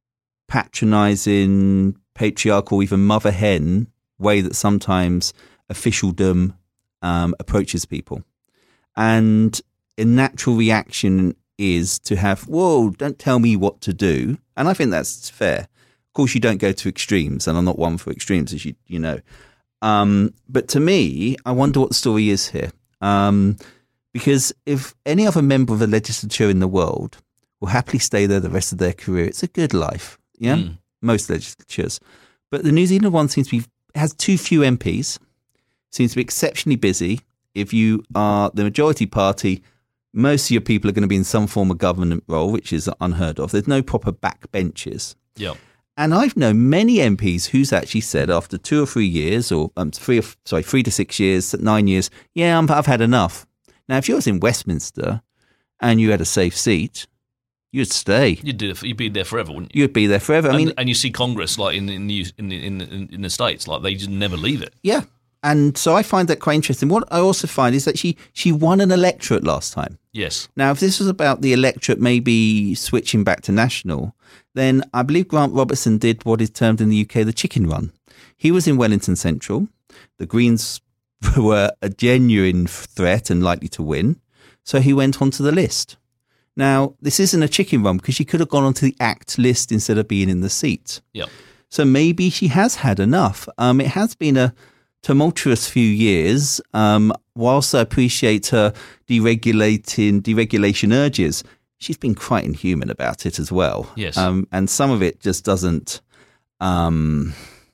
[SPEAKER 3] patronising, patriarchal, even mother hen way that sometimes officialdom um, approaches people. And a natural reaction is to have, whoa, don't tell me what to do. And I think that's fair. Of course, you don't go to extremes, and I'm not one for extremes, as you you know. Um, but to me, I wonder what the story is here. Um, because if any other member of the legislature in the world will happily stay there the rest of their career, it's a good life. Yeah, mm. Most legislatures. But the New Zealand one seems to be has too few M Ps, seems to be exceptionally busy. If you are the majority party, most of your people are going to be in some form of government role, which is unheard of. There's no proper backbenches.
[SPEAKER 2] Yeah.
[SPEAKER 3] And I've known many M Ps who's actually said after two or three years, or um, three, or, sorry, three to six years, nine years, yeah, I'm, I've had enough. Now, if you was in Westminster and you had a safe seat, you'd stay.
[SPEAKER 2] You'd do. You'd be there forever, wouldn't you?
[SPEAKER 3] You'd be there forever. I
[SPEAKER 2] and,
[SPEAKER 3] mean,
[SPEAKER 2] and you see Congress like in in the in the, in the, in the States, like they just never leave it.
[SPEAKER 3] Yeah, and so I find that quite interesting. What I also find is that she she won an electorate last time.
[SPEAKER 2] Yes.
[SPEAKER 3] Now, if this was about the electorate maybe switching back to national, then I believe Grant Robertson did what is termed in the U K the chicken run. He was in Wellington Central. The Greens were a genuine threat and likely to win, so he went onto the list. Now, this isn't a chicken run because she could have gone onto the ACT list instead of being in the seat.
[SPEAKER 2] Yeah.
[SPEAKER 3] So maybe she has had enough. Um, it has been a tumultuous few years. Um, whilst I appreciate her deregulating, deregulation urges, she's been quite inhuman about it as well.
[SPEAKER 2] Yes.
[SPEAKER 3] Um, and some of it just doesn't um,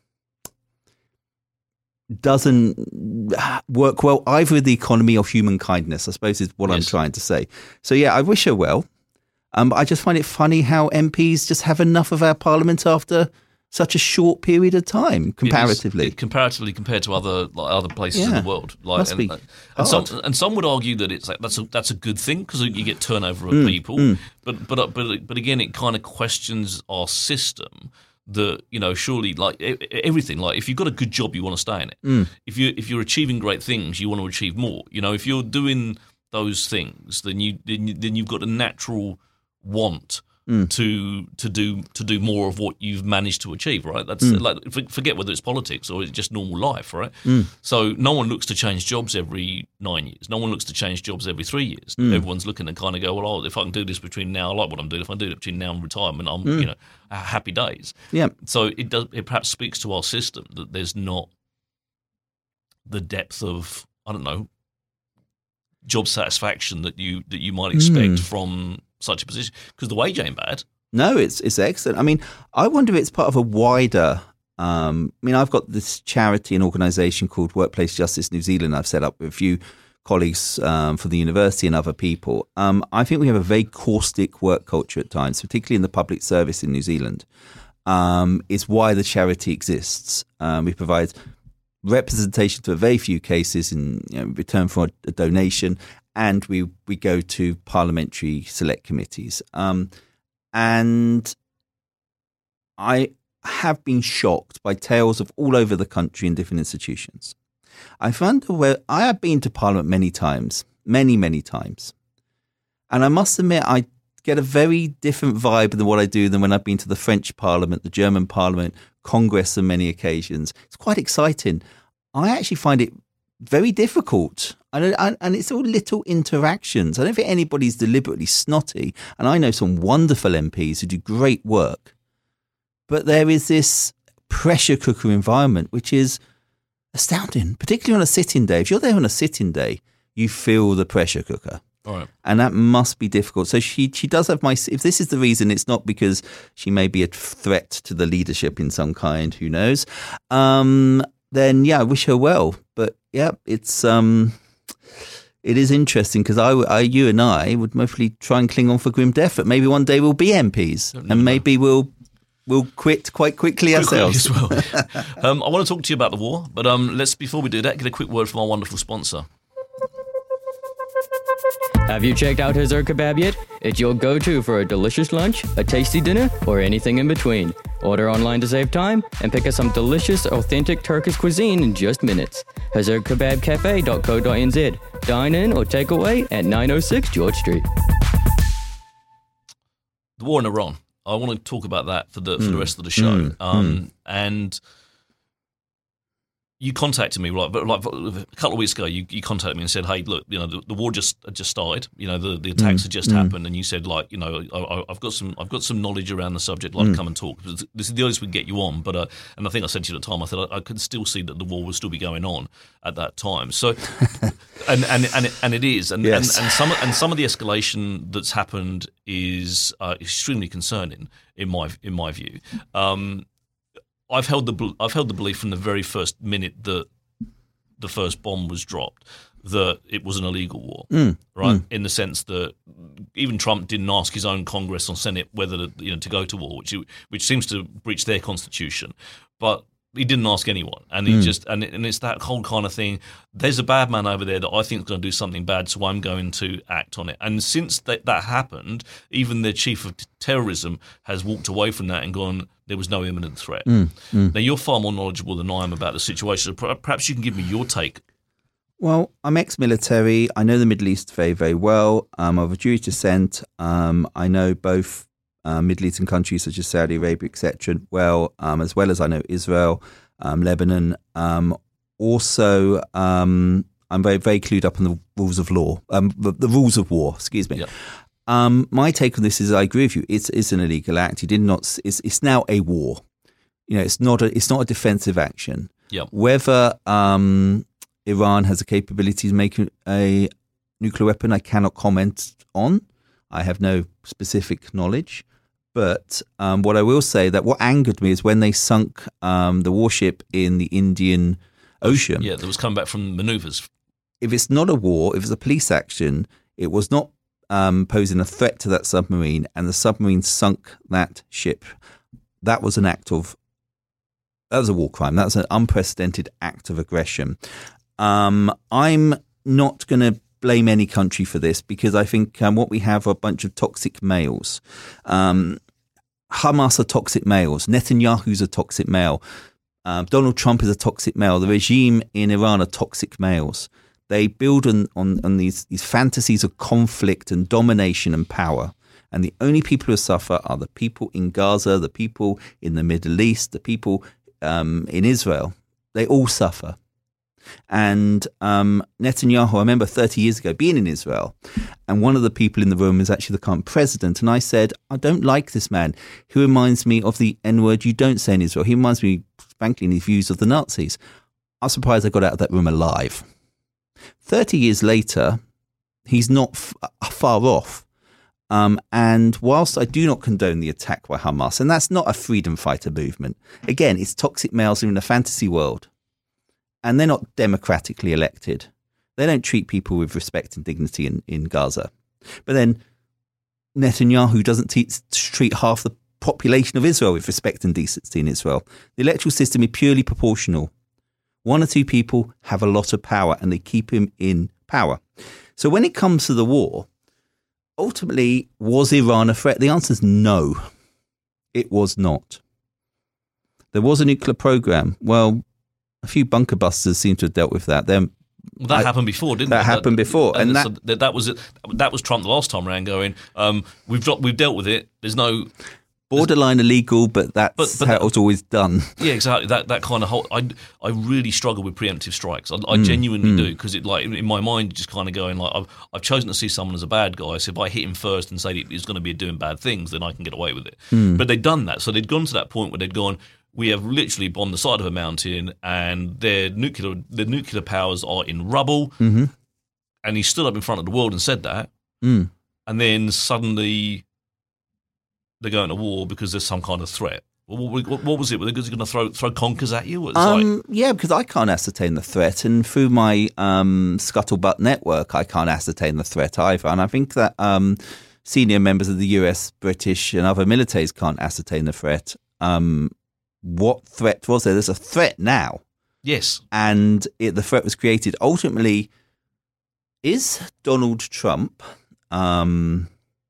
[SPEAKER 3] doesn't work well either with the economy or human kindness, I suppose is what yes. I'm trying to say. So, yeah, I wish her well. Um, I just find it funny how M Ps just have enough of our parliament after such a short period of time, comparatively.
[SPEAKER 2] It is, it, comparatively compared to other like, other places
[SPEAKER 3] yeah.
[SPEAKER 2] in the world. Like,
[SPEAKER 3] Must
[SPEAKER 2] and,
[SPEAKER 3] be
[SPEAKER 2] and some and some would argue that it's like, that's a, that's a good thing because you get turnover of
[SPEAKER 3] mm,
[SPEAKER 2] people.
[SPEAKER 3] Mm.
[SPEAKER 2] But but but but again, it kind of questions our system. That, you know, surely like everything, like if you've got a good job, you want to stay in it.
[SPEAKER 3] Mm.
[SPEAKER 2] If you if you're achieving great things, you want to achieve more. You know, if you're doing those things, then you then, you, then you've got a natural want mm. to to do to do more of what you've managed to achieve. Right? That's
[SPEAKER 3] mm.
[SPEAKER 2] like forget whether it's politics or it's just normal life. Right?
[SPEAKER 3] Mm.
[SPEAKER 2] So no one looks to change jobs every nine years. No one looks to change jobs every three years.
[SPEAKER 3] Mm.
[SPEAKER 2] Everyone's looking to kind of go, well, oh, if I can do this between now, I like what I'm doing. If I do it between now and retirement, I'm
[SPEAKER 3] mm.
[SPEAKER 2] you know. happy days.
[SPEAKER 3] Yeah.
[SPEAKER 2] So it does. It perhaps speaks to our system that there's not the depth of I don't know job satisfaction that you that you might expect mm. from such a position because the wage ain't bad.
[SPEAKER 3] No, it's it's excellent. I mean, I wonder if it's part of a wider. Um, I mean, I've got this charity and organisation called Workplace Justice New Zealand. I've set up with a few colleagues um, for the university and other people. Um, I think we have a very caustic work culture at times, particularly in the public service in New Zealand. Um, it's why the charity exists. Um, we provide representation to a very few cases in you know, return for a, a donation, and we, we go to parliamentary select committees. Um, and I have been shocked by tales of all over the country in different institutions. I wonder where I have been to Parliament many times, many, many times. And I must admit, I get a very different vibe than what I do than when I've been to the French Parliament, the German Parliament, Congress on many occasions. It's quite exciting. I actually find it very difficult. And, and it's all little interactions. I don't think anybody's deliberately snotty. And I know some wonderful M Ps who do great work. But there is this pressure cooker environment, which is astounding, particularly on a sitting day. If you're there on a sitting day, you feel the pressure cooker.
[SPEAKER 2] All right.
[SPEAKER 3] And that must be difficult. So she she does have my, if this is the reason, it's not because she may be a threat to the leadership in some kind, who knows, um, then yeah, I wish her well. But yeah, it's, um, it is interesting because I, I, you and I would mostly try and cling on for grim death, but maybe one day we'll be M Ps and maybe we'll We'll quit quite quickly
[SPEAKER 2] Quite
[SPEAKER 3] ourselves.
[SPEAKER 2] Quickly as well. um, I want to talk to you about the war, but um, let's before we do that, get a quick word from our wonderful sponsor.
[SPEAKER 4] Have you checked out Hazur Kebab yet? It's your go-to for a delicious lunch, a tasty dinner, or anything in between. Order online to save time and pick up some delicious, authentic Turkish cuisine in just minutes. hazur kebab cafe dot co dot n z. Dine in or take away at nine oh six George Street.
[SPEAKER 2] The war in Iran. I want to talk about that for the for
[SPEAKER 3] mm.
[SPEAKER 2] the rest of the show.
[SPEAKER 3] Mm.
[SPEAKER 2] Um,
[SPEAKER 3] mm.
[SPEAKER 2] And you contacted me, like, like a couple of weeks ago. You, you contacted me and said, "Hey, look, you know, the, the war just just started. You know, the, the attacks
[SPEAKER 3] mm.
[SPEAKER 2] had just
[SPEAKER 3] mm.
[SPEAKER 2] happened." And you said, like, you know, I, I've got some I've got some knowledge around the subject. I'd like
[SPEAKER 3] mm.
[SPEAKER 2] to come and talk. This is the earliest we can get you on. But uh, and I think I said to you at the time, I thought I, I could still see that the war would still be going on at that time. So, and and and it, and it is. And,
[SPEAKER 3] yes.
[SPEAKER 2] and and some and some of the escalation that's happened is uh, extremely concerning in my in my view. Um, I've held the I've held the belief from the very first minute that the first bomb was dropped that it was an illegal war,
[SPEAKER 3] mm,
[SPEAKER 2] right?
[SPEAKER 3] Mm.
[SPEAKER 2] In the sense that even Trump didn't ask his own Congress or Senate whether to, you know, to go to war, which which seems to breach their constitution, but he didn't ask anyone, and he
[SPEAKER 3] mm.
[SPEAKER 2] just and, and it's that whole kind of thing. There's a bad man over there that I think is going to do something bad, so I'm going to act on it. And since that, that happened, even the chief of t- terrorism has walked away from that and gone, there was no imminent threat.
[SPEAKER 3] Mm. Mm.
[SPEAKER 2] Now, you're far more knowledgeable than I am about the situation. So perhaps you can give me your take.
[SPEAKER 3] Well, I'm ex-military. I know the Middle East very, very well. I'm of a Jewish descent. Um, I know both uh, Middle Eastern countries such as Saudi Arabia, et cetera, well, um, as well as I know Israel, um, Lebanon. Um, also, um, I'm very, very clued up on the rules of law, um, the, the rules of war. Excuse me.
[SPEAKER 2] Yep.
[SPEAKER 3] Um, my take on this is, I agree with you. It's it's an illegal act. He did not. It's it's now a war. You know, it's not a it's not a defensive action.
[SPEAKER 2] Yep.
[SPEAKER 3] Whether um, Iran has the capability to make a nuclear weapon, I cannot comment on. I have no specific knowledge. But um, what I will say, that what angered me is when they sunk um, the warship in the Indian Ocean.
[SPEAKER 2] Yeah, that was coming back from manoeuvres.
[SPEAKER 3] If it's not a war, if it's a police action, it was not um, posing a threat to that submarine, and the submarine sunk that ship. That was an act of, that was a war crime. That was an unprecedented act of aggression. Um, I'm not going to blame any country for this, because I think um, what we have are a bunch of toxic males. Um, Hamas are toxic males. Netanyahu's a toxic male. Uh, Donald Trump is a toxic male. The regime in Iran are toxic males. They build on, on, on these, these fantasies of conflict and domination and power. And the only people who suffer are the people in Gaza, the people in the Middle East, the people um, in Israel. They all suffer. And um, Netanyahu, I remember thirty years ago being in Israel, and one of the people in the room is actually the current president. And I said, I don't like this man. He reminds me of the N-word you don't say in Israel. He reminds me, frankly, in his views of the Nazis. I'm surprised I got out of that room alive. thirty years later, he's not f- far off. Um, and whilst I do not condone the attack by Hamas, and that's not a freedom fighter movement, again, it's toxic males who are in a fantasy world. And they're not democratically elected. They don't treat people with respect and dignity in, in Gaza. But then Netanyahu doesn't te- treat half the population of Israel with respect and decency in Israel. The electoral system is purely proportional. One or two people have a lot of power, and they keep him in power. So when it comes to the war, ultimately, was Iran a threat? The answer is no. It was not. There was a nuclear program. Well, a few bunker busters seem to have dealt with that. Them,
[SPEAKER 2] well, that
[SPEAKER 3] I,
[SPEAKER 2] happened before, didn't
[SPEAKER 3] that
[SPEAKER 2] it?
[SPEAKER 3] That happened before, and,
[SPEAKER 2] and
[SPEAKER 3] that,
[SPEAKER 2] so that, that was it. That was Trump the last time around, going, um, "We've dropped, we've dealt with it. There's no
[SPEAKER 3] borderline there's, illegal, but that's but, but how that, it was always done."
[SPEAKER 2] Yeah, exactly. That that kind of whole. I I really struggle with preemptive strikes. I, I mm, genuinely mm. do, because it like in my mind just kind of going like I've I've chosen to see someone as a bad guy. So if I hit him first and say he's going to be doing bad things, then I can get away with it. Mm. But they'd done that, so they'd gone to that point where they'd gone, we have literally bombed the side of a mountain, and their nuclear the nuclear powers are in rubble.
[SPEAKER 3] Mm-hmm.
[SPEAKER 2] And he stood up in front of the world and said that.
[SPEAKER 3] Mm.
[SPEAKER 2] And then suddenly they're going to war because there's some kind of threat. What, what, what was it? Were they going to throw throw conkers at you?
[SPEAKER 3] Um,
[SPEAKER 2] like...
[SPEAKER 3] Yeah, because I can't ascertain the threat, and through my um, Scuttlebutt network, I can't ascertain the threat either. And I think that um, senior members of the U S, British, and other militaries can't ascertain the threat. Um, what threat was there? There's a threat now.
[SPEAKER 2] Yes.
[SPEAKER 3] And it, the threat was created. Ultimately, Is Donald Trump um,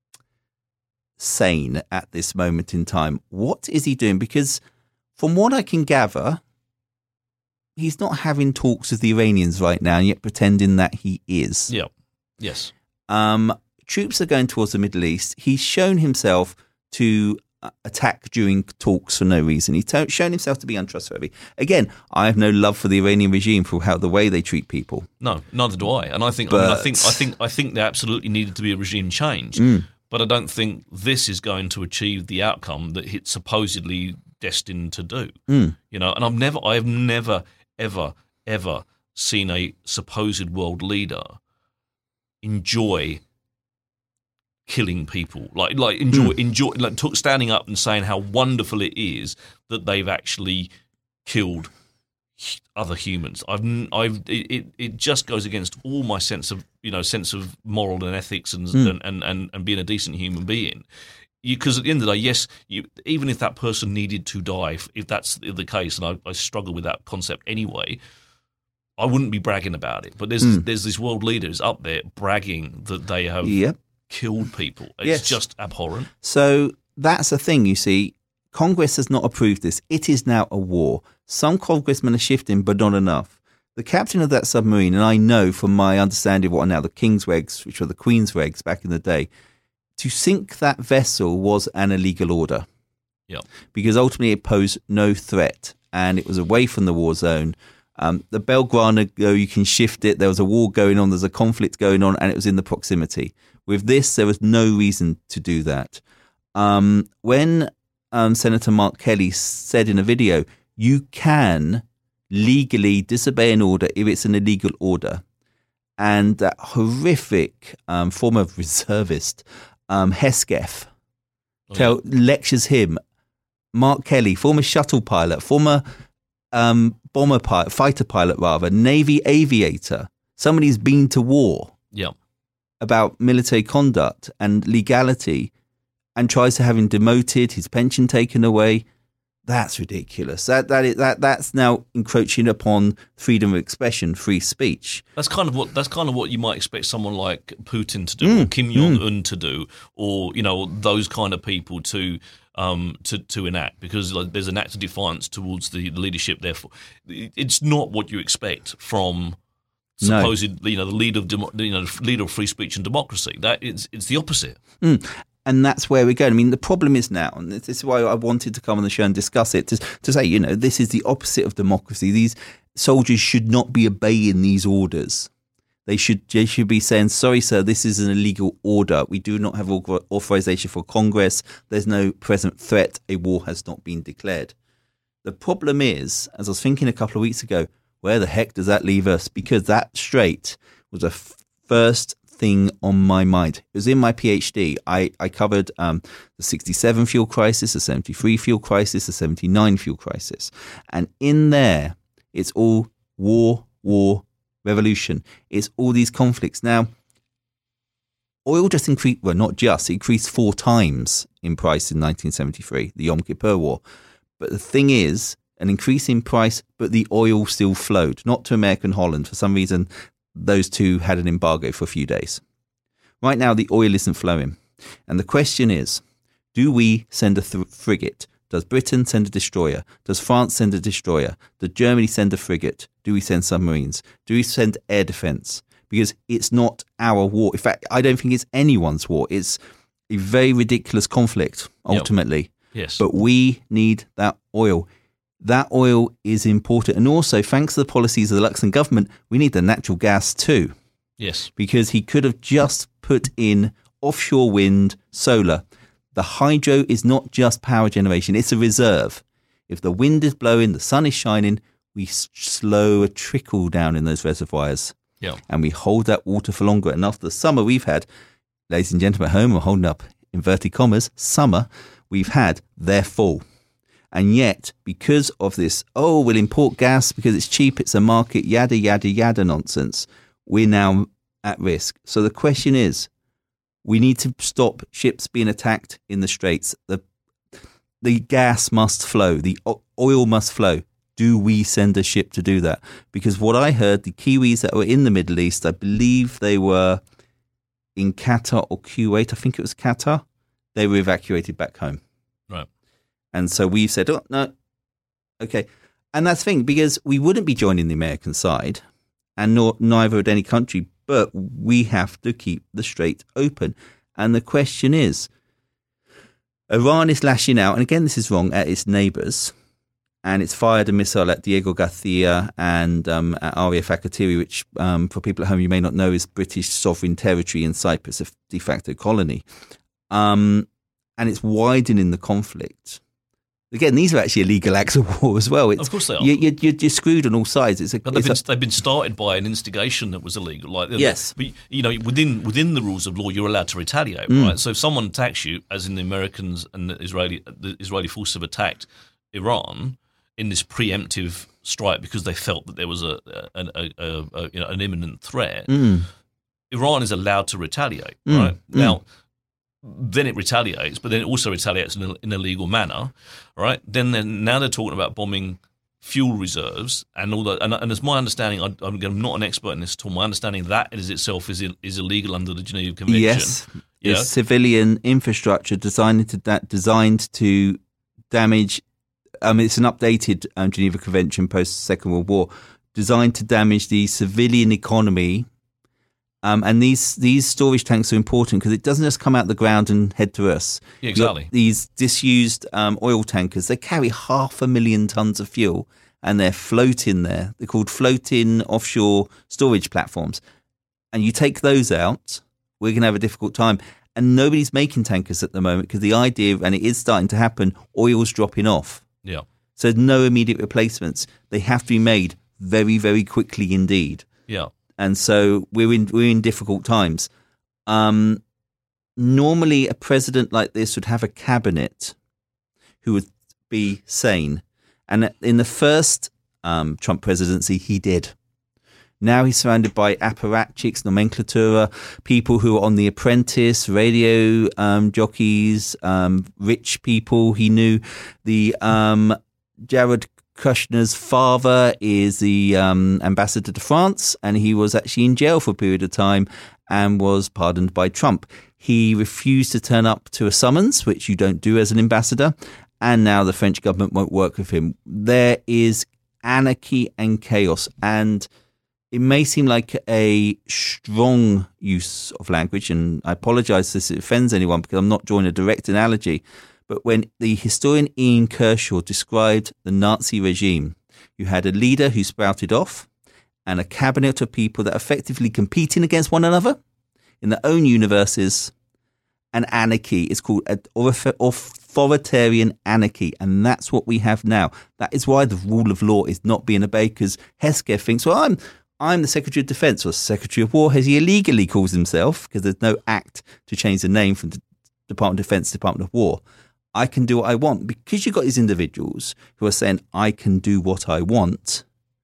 [SPEAKER 3] sane at this moment in time? What is he doing? Because from what I can gather, he's not having talks with the Iranians right now, and yet pretending that he is.
[SPEAKER 2] Yeah. Yes.
[SPEAKER 3] Um, troops are going towards the Middle East. He's shown himself to attack during talks for no reason. He's t- shown himself to be untrustworthy. Again, I have no love for the Iranian regime for how the way they treat people.
[SPEAKER 2] No, neither do I. And I think,
[SPEAKER 3] But-
[SPEAKER 2] I, mean, I think, I think, I think there absolutely needed to be a regime change.
[SPEAKER 3] Mm.
[SPEAKER 2] But I don't think this is going to achieve the outcome that it's supposedly destined to do.
[SPEAKER 3] Mm.
[SPEAKER 2] You know, and I've never, I have never, ever, ever seen a supposed world leader enjoy killing people, like like enjoy
[SPEAKER 3] Mm.
[SPEAKER 2] enjoy like t- standing up and saying how wonderful it is that they've actually killed h- other humans. I've n- I've it, it, it just goes against all my sense of you know sense of moral and ethics and
[SPEAKER 3] Mm.
[SPEAKER 2] and, and, and and being a decent human being. Because at the end of the day, yes, you, even if that person needed to die, if, if that's the case, and I, I struggle with that concept anyway, I wouldn't be bragging about it. But there's
[SPEAKER 3] Mm.
[SPEAKER 2] there's these world leaders up there bragging that they have
[SPEAKER 3] Yep.
[SPEAKER 2] killed people. It's
[SPEAKER 3] Yes.
[SPEAKER 2] just abhorrent.
[SPEAKER 3] So that's the thing, you see. Congress has not approved this. It is now a war. Some congressmen are shifting, but not enough. The captain of that submarine, and I know from my understanding of what are now the King's regs, which were the Queen's regs back in the day, to sink that vessel was an illegal order.
[SPEAKER 2] Yeah.
[SPEAKER 3] Because ultimately it posed no threat and it was away from the war zone. Um, the Belgrano, you can shift it. There was a war going on. There's a conflict going on, and it was in the proximity. With this, there was no reason to do that. Um, when um, Senator Mark Kelly said in a video, you can legally disobey an order if it's an illegal order. And that horrific um, former reservist, um, Hesketh,
[SPEAKER 2] Oh,
[SPEAKER 3] tell, lectures him, Mark Kelly, former shuttle pilot, former um, bomber pilot, fighter pilot rather, Navy aviator, somebody who's been to war,
[SPEAKER 2] Yeah.
[SPEAKER 3] about military conduct and legality, and tries to have him demoted, his pension taken away. That's ridiculous. That that is, that that's now encroaching upon freedom of expression, free speech.
[SPEAKER 2] That's kind of what that's kind of what you might expect someone like Putin to do,
[SPEAKER 3] Mm,
[SPEAKER 2] or Kim Jong Un to do, or you know those kind of people to um to, to enact, because like, there's an act of defiance towards the leadership. Therefore, it's not what you expect from
[SPEAKER 3] No.
[SPEAKER 2] supposed you know the leader of demo, you know the leader of free speech and democracy. That it's it's the opposite.
[SPEAKER 3] Mm. And that's where we're going. I mean, the problem is now, and this is why I wanted to come on the show and discuss it, to, to say, you know, this is the opposite of democracy. These soldiers should not be obeying these orders. They should they should be saying, sorry, sir, this is an illegal order. We do not have authorization for Congress. There's no present threat. A war has not been declared. The problem is, as I was thinking a couple of weeks ago, where the heck does that leave us? Because that straight was a f- first thing on my mind. It was in my PhD. I, I covered um, the sixty-seven fuel crisis, the seventy-three fuel crisis, the seventy-nine fuel crisis. And in there, it's all war, war, revolution. It's all these conflicts. Now, oil just increased, well, not just, it increased four times in price in nineteen seventy-three, the Yom Kippur War. But the thing is, an increase in price, but the oil still flowed, not to America and Holland. For some reason, those two had an embargo for a few days. Right now, the oil isn't flowing. And the question is, do we send a th- frigate? Does Britain send a destroyer? Does France send a destroyer? Does Germany send a frigate? Do we send submarines? Do we send air defense? Because it's not our war. In fact, I don't think it's anyone's war. It's a very ridiculous conflict, ultimately.
[SPEAKER 2] Yep. Yes.
[SPEAKER 3] But we need that oil. That oil is important. And also, thanks to the policies of the Luxembourg government, we need the natural gas too.
[SPEAKER 2] Yes.
[SPEAKER 3] Because he could have just put in offshore wind, solar. The hydro is not just power generation, it's a reserve. If the wind is blowing, the sun is shining, we slow a trickle down in those reservoirs.
[SPEAKER 2] Yeah.
[SPEAKER 3] And we hold that water for longer. And after the summer we've had, ladies and gentlemen at home, we're holding up inverted commas, summer we've had, they're full. And yet, because of this, oh, we'll import gas because it's cheap, it's a market, yada, yada, yada nonsense, we're now at risk. So the question is, we need to stop ships being attacked in the Straits. The the gas must flow. The oil must flow. do we send a ship to do that? Because what I heard, the Kiwis that were in the Middle East, I believe they were in Qatar or Kuwait, I think it was Qatar, they were evacuated back home.
[SPEAKER 2] Right.
[SPEAKER 3] And so we've said, oh, no, okay. And that's the thing, because we wouldn't be joining the American side, and nor, neither would any country, but we have to keep the strait open. And the question is, Iran is lashing out, and again, this is wrong, at its neighbours, and it's fired a missile at Diego Garcia and um, at Aria Fakatiri, which, um, for people at home, you may not know, is British sovereign territory in Cyprus, a de facto colony. Um, and it's widening the conflict. Again, these are actually illegal acts of war as well. It's,
[SPEAKER 2] of course they are.
[SPEAKER 3] You, you're, you're screwed on all sides. It's a,
[SPEAKER 2] but they've
[SPEAKER 3] it's
[SPEAKER 2] been,
[SPEAKER 3] a,
[SPEAKER 2] they've been started by an instigation that was illegal. Like
[SPEAKER 3] yes.
[SPEAKER 2] But, you know, within within the rules of law, you're allowed to retaliate,
[SPEAKER 3] Mm.
[SPEAKER 2] right? So if someone attacks you, as in the Americans and the Israeli the Israeli forces have attacked Iran in this preemptive strike because they felt that there was a, a, a, a, a you know an imminent threat,
[SPEAKER 3] Mm.
[SPEAKER 2] Iran is allowed to retaliate,
[SPEAKER 3] Mm.
[SPEAKER 2] right?
[SPEAKER 3] Mm.
[SPEAKER 2] Now, then it retaliates, but then it also retaliates in a, in a legal manner, right? Then they're, now they're talking about bombing fuel reserves and all that. And, and as my understanding, I, I'm, I'm not an expert in this at all. My understanding that is itself is is illegal under the Geneva Convention.
[SPEAKER 3] Yes,
[SPEAKER 2] Yeah.
[SPEAKER 3] it's civilian infrastructure designed to da- designed to damage. Um, it's an updated um, Geneva Convention post Second World War, designed to damage the civilian economy. Um, and these these storage tanks are important because it doesn't just come out the ground and head to us.
[SPEAKER 2] Yeah,
[SPEAKER 3] You've got
[SPEAKER 2] exactly.
[SPEAKER 3] these disused um, oil tankers, they carry half a million tons of fuel and they're floating there. They're called floating offshore storage platforms. And you take those out, we're going to have a difficult time. And nobody's making tankers at the moment because the idea, and it is starting to happen, oil's dropping off.
[SPEAKER 2] Yeah.
[SPEAKER 3] So no immediate replacements. They have to be made very, very quickly indeed.
[SPEAKER 2] Yeah.
[SPEAKER 3] And so we're in we're in difficult times. Um, normally, a president like this would have a cabinet who would be sane. And in the first um, Trump presidency, he did. Now he's surrounded by apparatchiks, nomenclatura, people who are on The Apprentice, radio um, jockeys, um, rich people. He knew the um, Jared Kushner's father is the um, ambassador to France, and he was actually in jail for a period of time and was pardoned by Trump. He refused to turn up to a summons, which you don't do as an ambassador, and now the French government won't work with him. There is anarchy and chaos, and it may seem like a strong use of language, and I apologize if it offends anyone because I'm not drawing a direct analogy. But when the historian Ian Kershaw described the Nazi regime, you had a leader who sprouted off and a cabinet of people that are effectively competing against one another in their own universes. And anarchy is called authoritarian anarchy. And that's what we have now. That is why the rule of law is not being obeyed, because Hesker thinks, well, I'm I'm the Secretary of Defense or Secretary of War, as he illegally calls himself, because there's no act to change the name from the Department of Defense to Department of War. I can do what I want. Because you've got these individuals who are saying, I can do what I want,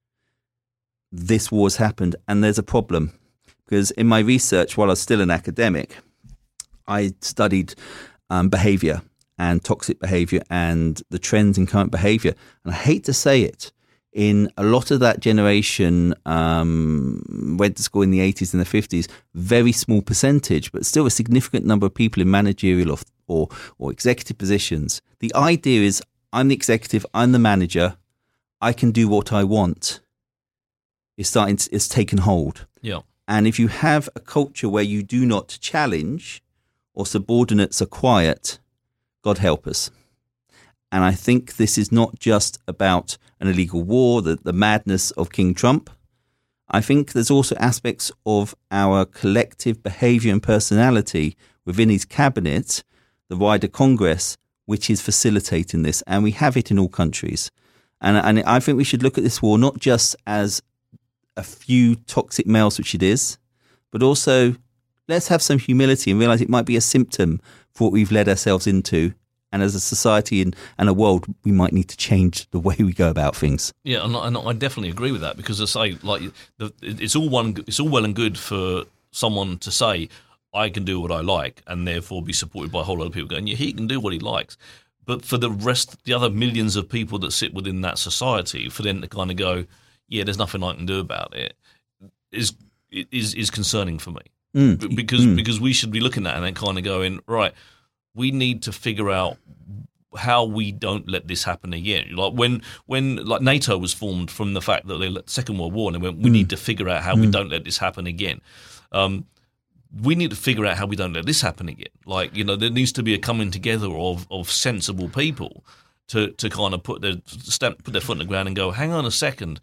[SPEAKER 3] this war's happened. And there's a problem. Because in my research, while I was still an academic, I studied um, behaviour and toxic behaviour and the trends in current behaviour. And I hate to say it, in a lot of that generation um, went to school in the eighties and the fifties, very small percentage, but still a significant number of people in managerial or, or, or executive positions. The idea is, I'm the executive, I'm the manager, I can do what I want. It's starting to, it's taken hold.
[SPEAKER 2] Yeah.
[SPEAKER 3] And if you have a culture where you do not challenge or subordinates are quiet, God help us. And I think this is not just about an illegal war, the, the madness of King Trump. I think there's also aspects of our collective behaviour and personality within his cabinet, the wider Congress, which is facilitating this. And we have it in all countries. And, and I think we should look at this war not just as a few toxic males, which it is, but also let's have some humility and realise it might be a symptom for what we've led ourselves into. And as a society and, and a world, we might need to change the way we go about things.
[SPEAKER 2] Yeah, and I, and I definitely agree with that, because I say, like, the, it's all one, it's all well and good for someone to say, I can do what I like, and therefore be supported by a whole lot of people going, yeah, he can do what he likes. but for the rest, the other millions of people that sit within that society, for them to kind of go, yeah, there's nothing I can do about it, is is is concerning for me. Mm. Because mm. because we should be looking at it and then kind of going, right, we need to figure out how we don't let this happen again. Like when when like NATO was formed from the fact that they let the Second World War, and they went, we mm. need to figure out how mm. we don't let this happen again. Um, we need to figure out how we don't let this happen again. Like, you know, there needs to be a coming together of, of sensible people to, to kind of put their stamp, put their foot in the ground and go, hang on a second,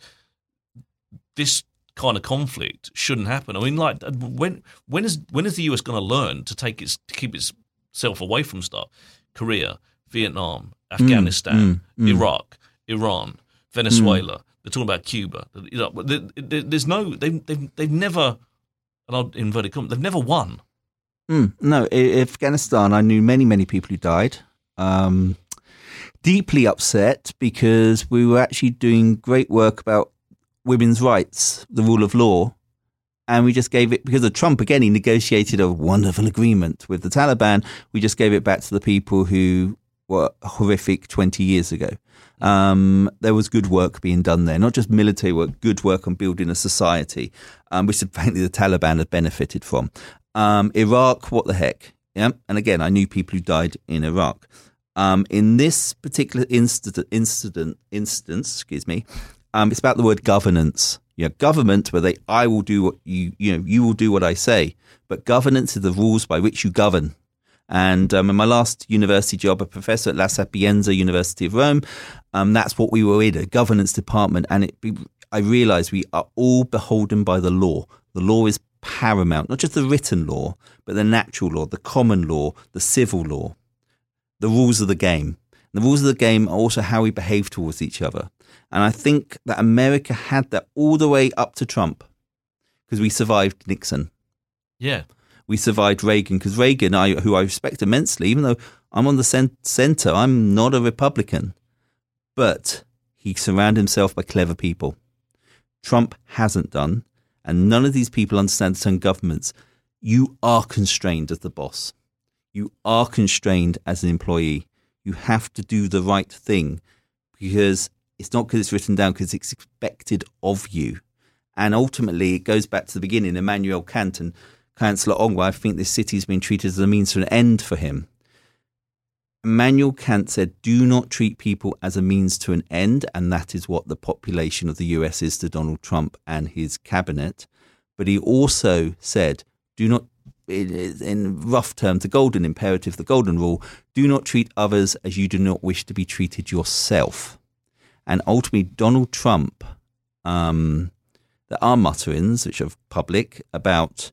[SPEAKER 2] this kind of conflict shouldn't happen. I mean, like, when when is when is the U S going to learn to take its to keep itself away from stuff? Korea, Vietnam, Afghanistan, mm, mm, Iraq, Iran, Venezuela. Mm. They're talking about Cuba. You know, there's no they they've they've never. And I'll inverted commas, they've never won.
[SPEAKER 3] Mm, no, in Afghanistan, I knew many, many people who died. Um, deeply upset because we were actually doing great work about women's rights, the rule of law, and we just gave it, because of Trump, again, he negotiated a wonderful agreement with the Taliban. We just gave it back to the people who were horrific twenty years ago. Um, there was good work being done there, not just military work, good work on building a society, um, which frankly the Taliban had benefited from. Um, Iraq, what the heck? Yeah, and again, I knew people who died in Iraq. Um, in this particular incident, incident instance, excuse me, um, it's about the word governance. Yeah, government, where they, I will do what you, you know, you will do what I say, but governance is the rules by which you govern. And um, in my last university job, a professor at La Sapienza University of Rome, um, that's what we were in, a governance department. And it, I realized we are all beholden by the law. The law is paramount, not just the written law, but the natural law, the common law, the civil law, the rules of the game. And the rules of the game are also how we behave towards each other. And I think that America had that all the way up to Trump, because we survived Nixon.
[SPEAKER 2] Yeah.
[SPEAKER 3] We survived Reagan, because Reagan, I, who I respect immensely, even though I'm on the cent- center, I'm not a Republican. But he surrounded himself by clever people. Trump hasn't done, and none of these people understand the term governments. You are constrained as the boss. You are constrained as an employee. You have to do the right thing, because it's not because it's written down, because it's expected of you. And ultimately, it goes back to the beginning, Immanuel Kant and Chancellor Ongwa. I think this city has been treated as a means to an end for him. Immanuel Kant said, do not treat people as a means to an end, and that is what the population of the U S is to Donald Trump and his cabinet. But he also said, do not, in rough terms, the golden imperative, the golden rule, do not treat others as you do not wish to be treated yourself. And ultimately, Donald Trump, um, there are mutterings, which are public, about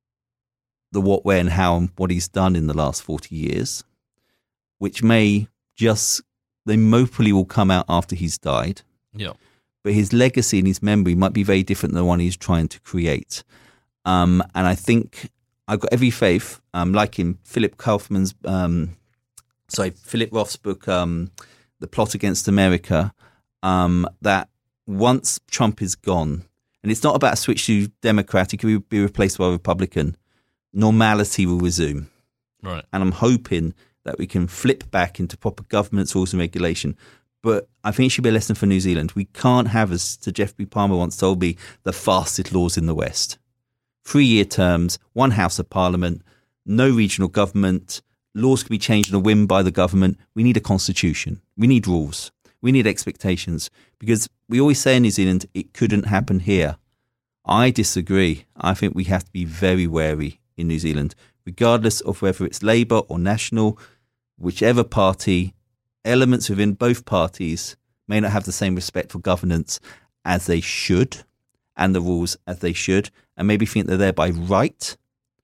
[SPEAKER 3] the what, where, and how, and what he's done in the last forty years, which may just, they hopefully will come out after he's died.
[SPEAKER 2] Yeah.
[SPEAKER 3] But his legacy and his memory might be very different than the one he's trying to create. Um, and I think I've got every faith, um, like in Philip Kaufman's, um, sorry, Philip Roth's book, um, The Plot Against America, um, that once Trump is gone, and it's not about a switch to Democrat, he could be replaced by a Republican, normality will resume.
[SPEAKER 2] Right.
[SPEAKER 3] And I'm hoping that we can flip back into proper governance, rules and regulation. But I think it should be a lesson for New Zealand. We can't have, as Jeffrey Palmer once told me, the fastest laws in the West. Three-year terms, one House of Parliament, no regional government, laws can be changed on a whim by the government. We need a constitution. We need rules. We need expectations, because we always say in New Zealand, it couldn't happen here. I disagree. I think we have to be very wary in New Zealand, regardless of whether it's Labour or National, whichever party, elements within both parties may not have the same respect for governance as they should, and the rules as they should, and maybe think they're there by right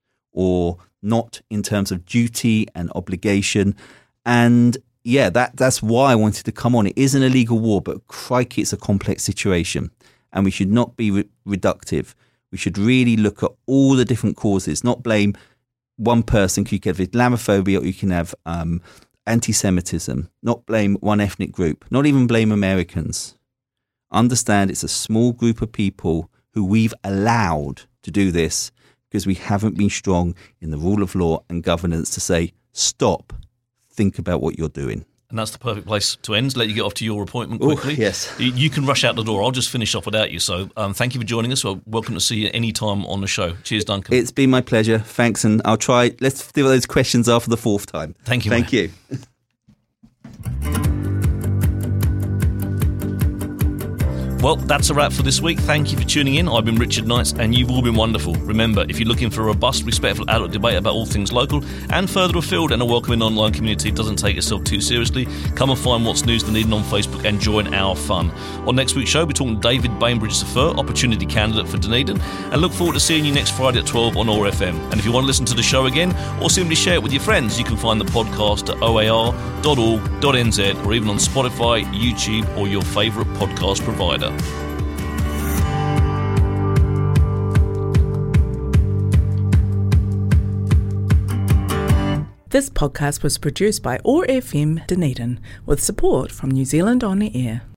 [SPEAKER 3] or not in terms of duty and obligation. And yeah, that that's why I wanted to come on. It is an illegal war, but crikey, it's a complex situation, and we should not be re- reductive. We should really look at all the different causes, not blame one person. You can have Islamophobia, or you can have um, anti-Semitism, not blame one ethnic group, not even blame Americans. Understand it's a small group of people who we've allowed to do this because we haven't been strong in the rule of law and governance to say, stop, think about what you're doing.
[SPEAKER 2] And that's the perfect place to end. Let you get off to your appointment
[SPEAKER 3] Ooh,
[SPEAKER 2] quickly.
[SPEAKER 3] yes.
[SPEAKER 2] You, you can rush out the door. I'll just finish off without you. So um, thank you for joining us. Well, welcome to see you any time on the show. Cheers, Duncan.
[SPEAKER 3] It's been my pleasure. Thanks, and I'll try. Let's do those questions after the fourth time.
[SPEAKER 2] Thank you.
[SPEAKER 3] Thank
[SPEAKER 2] mate.
[SPEAKER 3] you.
[SPEAKER 2] Well, that's a wrap for this week. Thank you for tuning in. I've been Richard Knights, and you've all been wonderful. Remember, if you're looking for a robust, respectful adult debate about all things local and further afield, and a welcoming online community that doesn't take itself too seriously, come and find What's News Dunedin on Facebook and join our fun. On next week's show, we're talking to David Bainbridge the Fur, opportunity candidate for Dunedin, and look forward to seeing you next Friday at twelve on O A R F M. And if you want to listen to the show again, or simply share it with your friends, you can find the podcast at o a r dot org dot n z or even on Spotify, YouTube, or your favourite podcast provider.
[SPEAKER 1] This podcast was produced by O A R F M Dunedin with support from New Zealand On the Air.